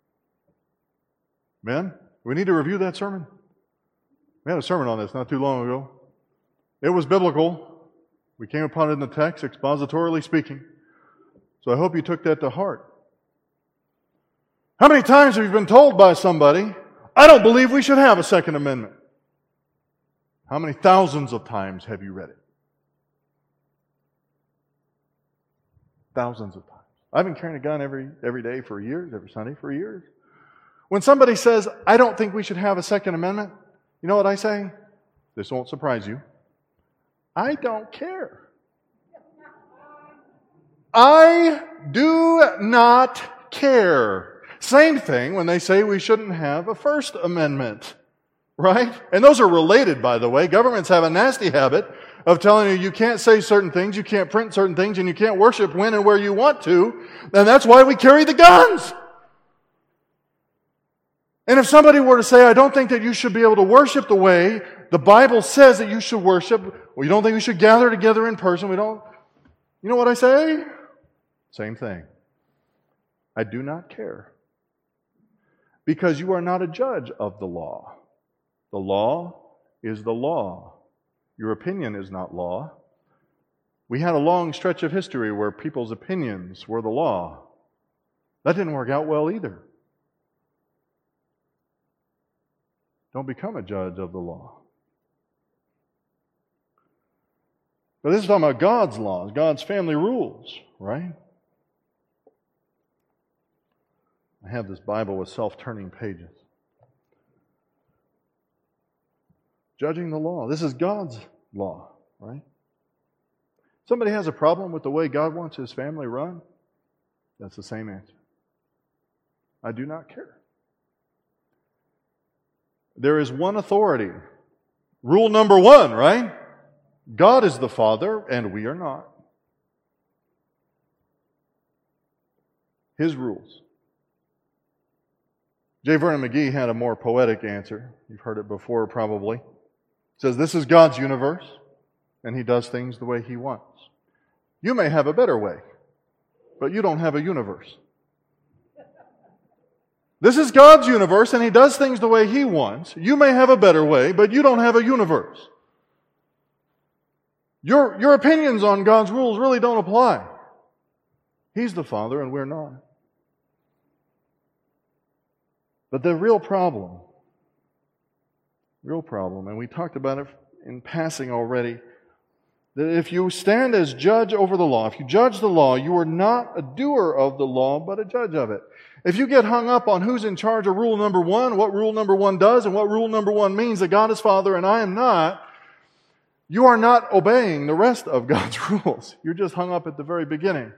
Men, we need to review that sermon. We had a sermon on this not too long ago. It was biblical. We came upon it in the text, expositorily speaking. So I hope you took that to heart. How many times have you been told by somebody, I don't believe we should have a Second Amendment? How many thousands of times have you read it? Thousands of times. I've been carrying a gun every every day for years, every Sunday for years. When somebody says, I don't think we should have a Second Amendment, you know what I say? This won't surprise you. I don't care. I do not care. Same thing when they say we shouldn't have a First Amendment. Right? And those are related, by the way. Governments have a nasty habit of telling you you can't say certain things, you can't print certain things, and you can't worship when and where you want to. And that's why we carry the guns. And if somebody were to say, I don't think that you should be able to worship the way the Bible says that you should worship, well, you don't think we should gather together in person, we don't, you know what I say? Same thing. I do not care. Because you are not a judge of the law. The law is the law. Your opinion is not law. We had a long stretch of history where people's opinions were the law. That didn't work out well either. Don't become a judge of the law. But this is talking about God's laws, God's family rules, right? I have this Bible with self-turning pages. Judging the law. This is God's law, right? Somebody has a problem with the way God wants his family run? That's the same answer. I do not care. There is one authority. Rule number one, right? God is the Father, and we are not. His rules. J. Vernon McGee had a more poetic answer. You've heard it before, probably. It says, this is God's universe, and He does things the way He wants. You may have a better way, but you don't have a universe. This is God's universe, and He does things the way He wants. You may have a better way, but you don't have a universe. Your, your opinions on God's rules really don't apply. He's the Father, and we're not. But the real problem, real problem, and we talked about it in passing already, that if you stand as judge over the law, if you judge the law, you are not a doer of the law, but a judge of it. If you get hung up on who's in charge of rule number one, what rule number one does, and what rule number one means, that God is Father and I am not, you are not obeying the rest of God's rules. You're just hung up at the very beginning.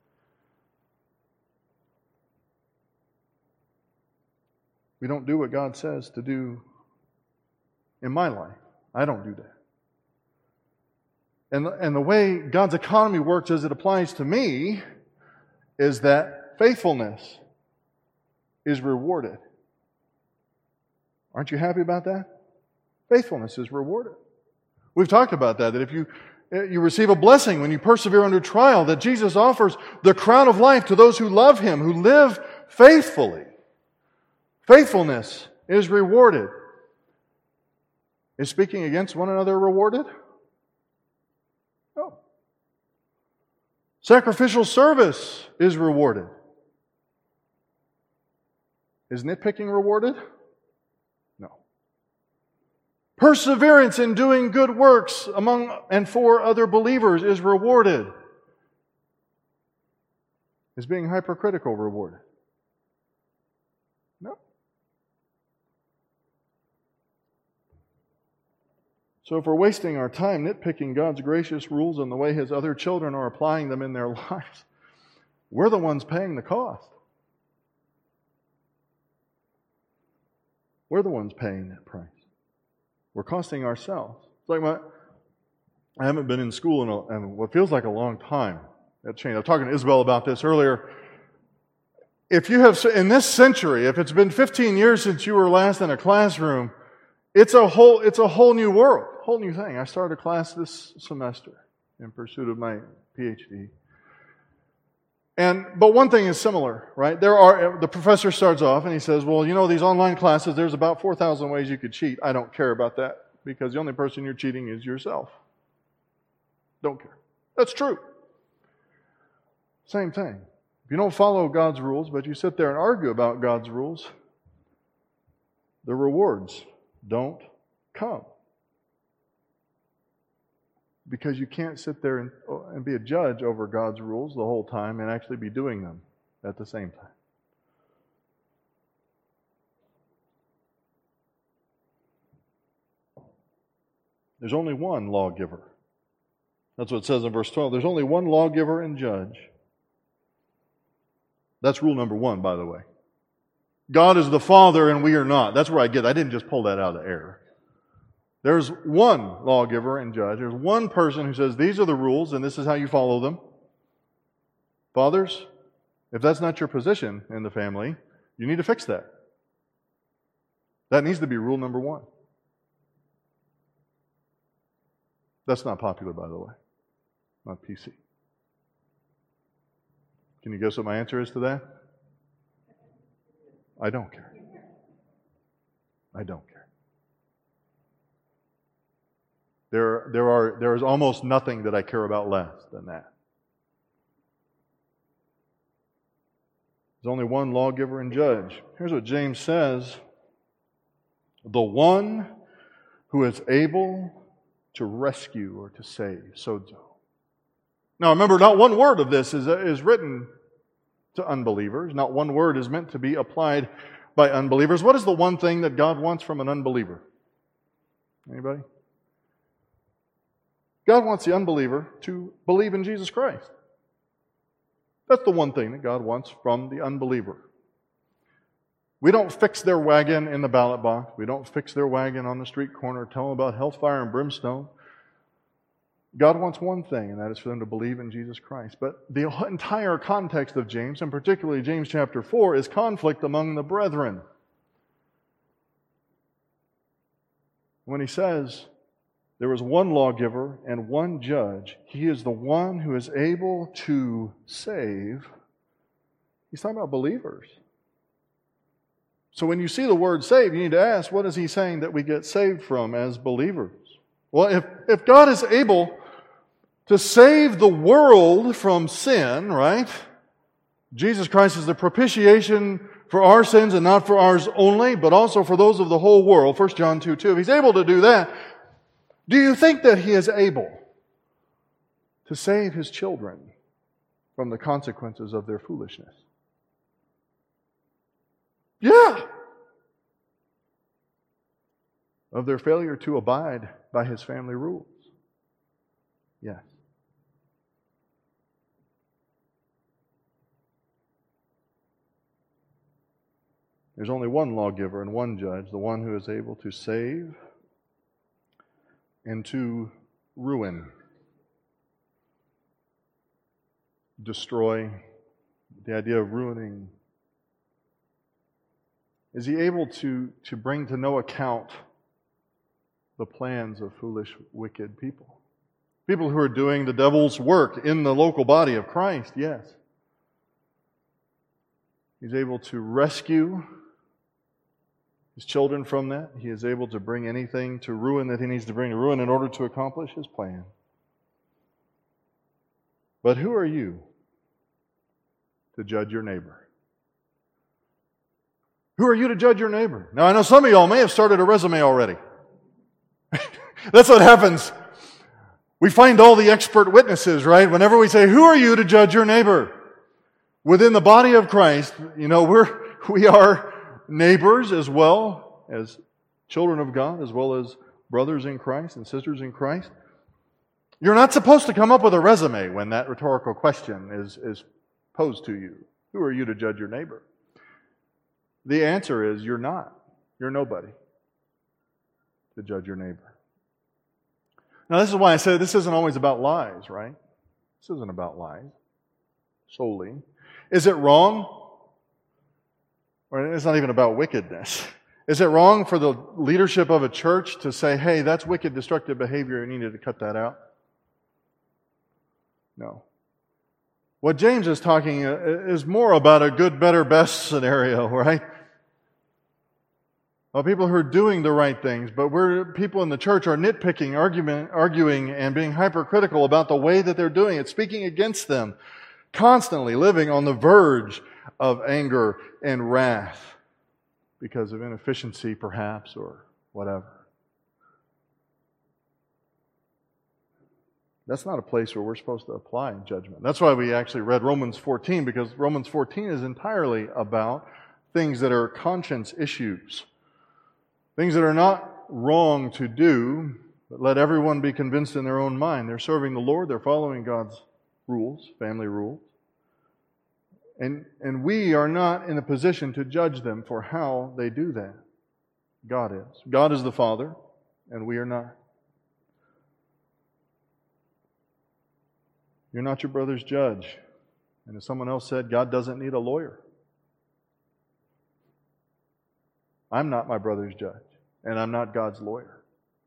We don't do what God says to do in my life. I don't do that. And, and the way God's economy works as it applies to me is that faithfulness is rewarded. Aren't you happy about that? Faithfulness is rewarded. We've talked about that, that if you, you receive a blessing when you persevere under trial, that Jesus offers the crown of life to those who love Him, who live faithfully. Faithfulness is rewarded. Is speaking against one another rewarded? No. Sacrificial service is rewarded. Is nitpicking rewarded? No. Perseverance in doing good works among and for other believers is rewarded. Is being hypercritical rewarded? No. So if we're wasting our time nitpicking God's gracious rules and the way His other children are applying them in their lives, we're the ones paying the cost. We're the ones paying that price. We're costing ourselves. It's like my, I haven't been in school in, a, in what feels like a long time. That changed. I was talking to Isabel about this earlier. If you have, in this century, if it's been fifteen years since you were last in a classroom, it's a whole, it's a whole new world, whole new thing. I started a class this semester in pursuit of my P H D. And, but one thing is similar, right? There are, the professor starts off and he says, well, you know, these online classes, there's about four thousand ways you could cheat. I don't care about that because the only person you're cheating is yourself. Don't care. That's true. Same thing. If you don't follow God's rules, but you sit there and argue about God's rules, the rewards don't come. Because you can't sit there and, and be a judge over God's rules the whole time and actually be doing them at the same time. There's only one lawgiver. That's what it says in verse twelve. There's only one lawgiver and judge. That's rule number one, by the way. God is the Father and we are not. That's where I get it. I didn't just pull that out of the air. There's one lawgiver and judge. There's one person who says, these are the rules and this is how you follow them. Fathers, if that's not your position in the family, you need to fix that. That needs to be rule number one. That's not popular, by the way. Not P C. Can you guess what my answer is to that? I don't care. I don't care. There, there are, there is almost nothing that I care about less than that. There's only one lawgiver and judge. Here's what James says. The one who is able to rescue or to save. Sozo. Now remember, not one word of this is, is written to unbelievers. Not one word is meant to be applied by unbelievers. What is the one thing that God wants from an unbeliever? Anybody? God wants the unbeliever to believe in Jesus Christ. That's the one thing that God wants from the unbeliever. We don't fix their wagon in the ballot box. We don't fix their wagon on the street corner, tell them about hellfire and brimstone. God wants one thing, and that is for them to believe in Jesus Christ. But the entire context of James, and particularly James chapter four, is conflict among the brethren. When he says, there is one lawgiver and one judge, he is the one who is able to save. He's talking about believers. So when you see the word save, you need to ask, what is he saying that we get saved from as believers? Well, if, if God is able to save the world from sin, right? Jesus Christ is the propitiation for our sins, and not for ours only, but also for those of the whole world. First John two two. If he's able to do that, do you think that he is able to save his children from the consequences of their foolishness? Yeah. Of their failure to abide by his family rules? Yes. There's only one lawgiver and one judge, the one who is able to save and to ruin, destroy. The idea of ruining. Is he able to, to bring to no account the plans of foolish, wicked people? People who are doing the devil's work in the local body of Christ, yes. He's able to rescue his children from that. He is able to bring anything to ruin that he needs to bring to ruin in order to accomplish his plan. But who are you to judge your neighbor? Who are you to judge your neighbor? Now, I know some of y'all may have started a resume already. That's what happens. We find all the expert witnesses, right? Whenever we say, who are you to judge your neighbor? Within the body of Christ, you know, we're, we are neighbors as well as children of God, as well as brothers in Christ and sisters in Christ. You're not supposed to come up with a resume when that rhetorical question is, is posed to you. Who are you to judge your neighbor? The answer is you're not. You're nobody to judge your neighbor. Now, this is why I said this isn't always about lies, right? This isn't about lies solely. Is it wrong? Or it's not even about wickedness. Is it wrong for the leadership of a church to say, hey, that's wicked, destructive behavior, you needed to cut that out? No. What James is talking is more about a good, better, best scenario, right? Well, people who are doing the right things, but we're people in the church are nitpicking, argument, arguing, and being hypercritical about the way that they're doing it, speaking against them, constantly living on the verge of anger and wrath because of inefficiency, perhaps, or whatever. That's not a place where we're supposed to apply judgment. That's why we actually read Romans fourteen, because Romans fourteen is entirely about things that are conscience issues. Things that are not wrong to do, but let everyone be convinced in their own mind. They're serving the Lord, they're following God's rules, family rules. And, and we are not in a position to judge them for how they do that. God is. God is the Father, and we are not. You're not your brother's judge. And as someone else said, God doesn't need a lawyer. I'm not my brother's judge, and I'm not God's lawyer.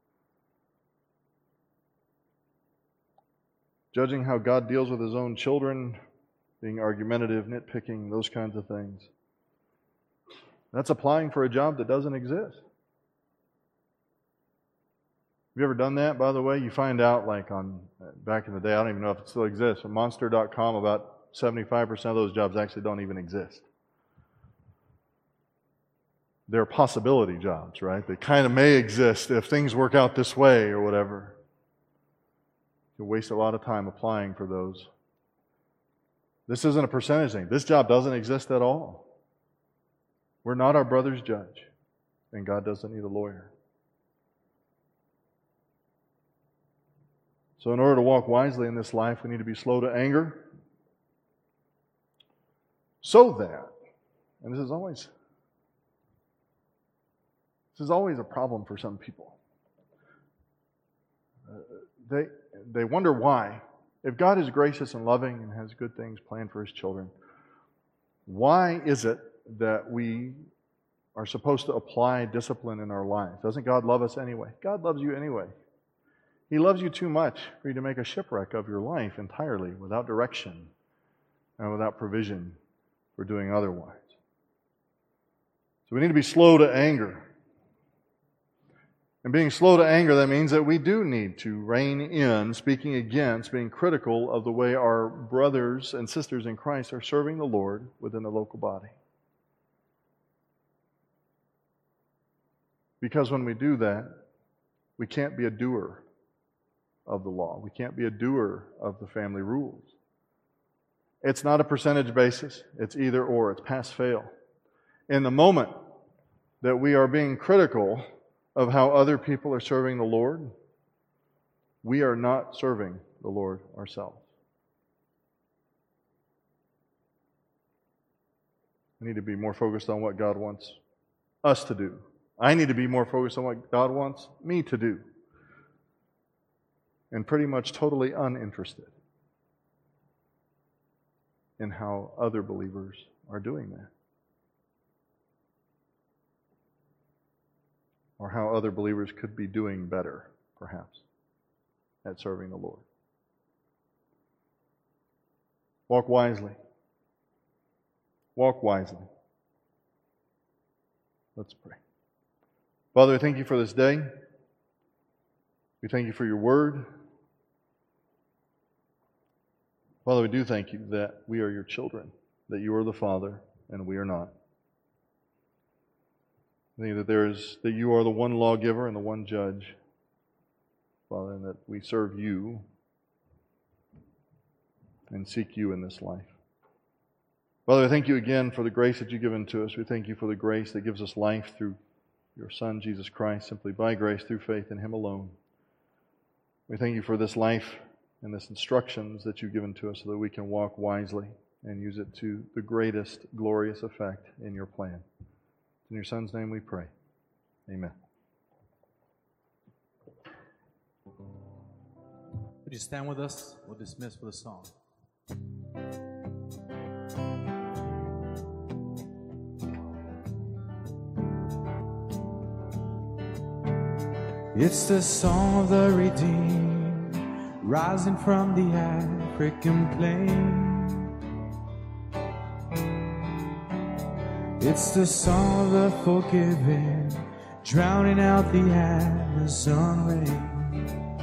Judging how God deals with His own children, being argumentative, nitpicking, those kinds of things. That's applying for a job that doesn't exist. Have you ever done that, by the way? You find out, like on back in the day, I don't even know if it still exists, on Monster dot com, about seventy-five percent of those jobs actually don't even exist. They're possibility jobs, right? They kind of may exist if things work out this way or whatever. You waste a lot of time applying for those. This isn't a percentage thing. This job doesn't exist at all. We're not our brother's judge, and God doesn't need a lawyer. So in order to walk wisely in this life, we need to be slow to anger, so that, and this is always, this is always a problem for some people. Uh, they they wonder why. If God is gracious and loving and has good things planned for His children, why is it that we are supposed to apply discipline in our life? Doesn't God love us anyway? God loves you anyway. He loves you too much for you to make a shipwreck of your life entirely without direction and without provision for doing otherwise. So we need to be slow to anger. And being slow to anger, that means that we do need to rein in speaking against, being critical of the way our brothers and sisters in Christ are serving the Lord within the local body. Because when we do that, we can't be a doer of the law. We can't be a doer of the family rules. It's not a percentage basis. It's either or. It's pass-fail. In the moment that we are being critical of how other people are serving the Lord, we are not serving the Lord ourselves. We need to be more focused on what God wants us to do. I need to be more focused on what God wants me to do. And pretty much totally uninterested in how other believers are doing that. Or how other believers could be doing better, perhaps, at serving the Lord. Walk wisely. Walk wisely. Let's pray. Father, I thank You for this day. We thank You for Your word. Father, we do thank You that we are Your children, that You are the Father and we are not. I think that there is that You are the one lawgiver and the one judge, Father, and that we serve You and seek You in this life. Father, I thank You again for the grace that You've given to us. We thank You for the grace that gives us life through Your Son, Jesus Christ, simply by grace through faith in Him alone. We thank You for this life and this instructions that You've given to us so that we can walk wisely and use it to the greatest glorious effect in Your plan. In Your Son's name we pray. Amen. Would you stand with us? We'll dismiss with a song. It's the song of the redeemed, rising from the African plain. It's the song of the forgiven, drowning out the Amazon rain.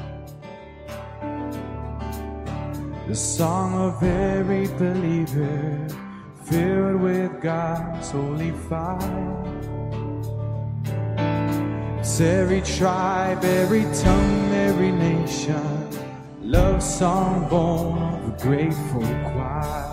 The song of every believer, filled with God's holy fire. It's every tribe, every tongue, every nation, love song born of a grateful choir.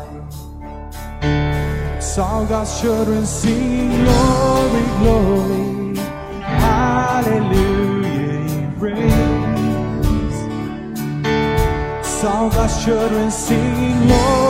It's all God's children singing glory, glory, hallelujah, He reigns. It's all God's children singing glory.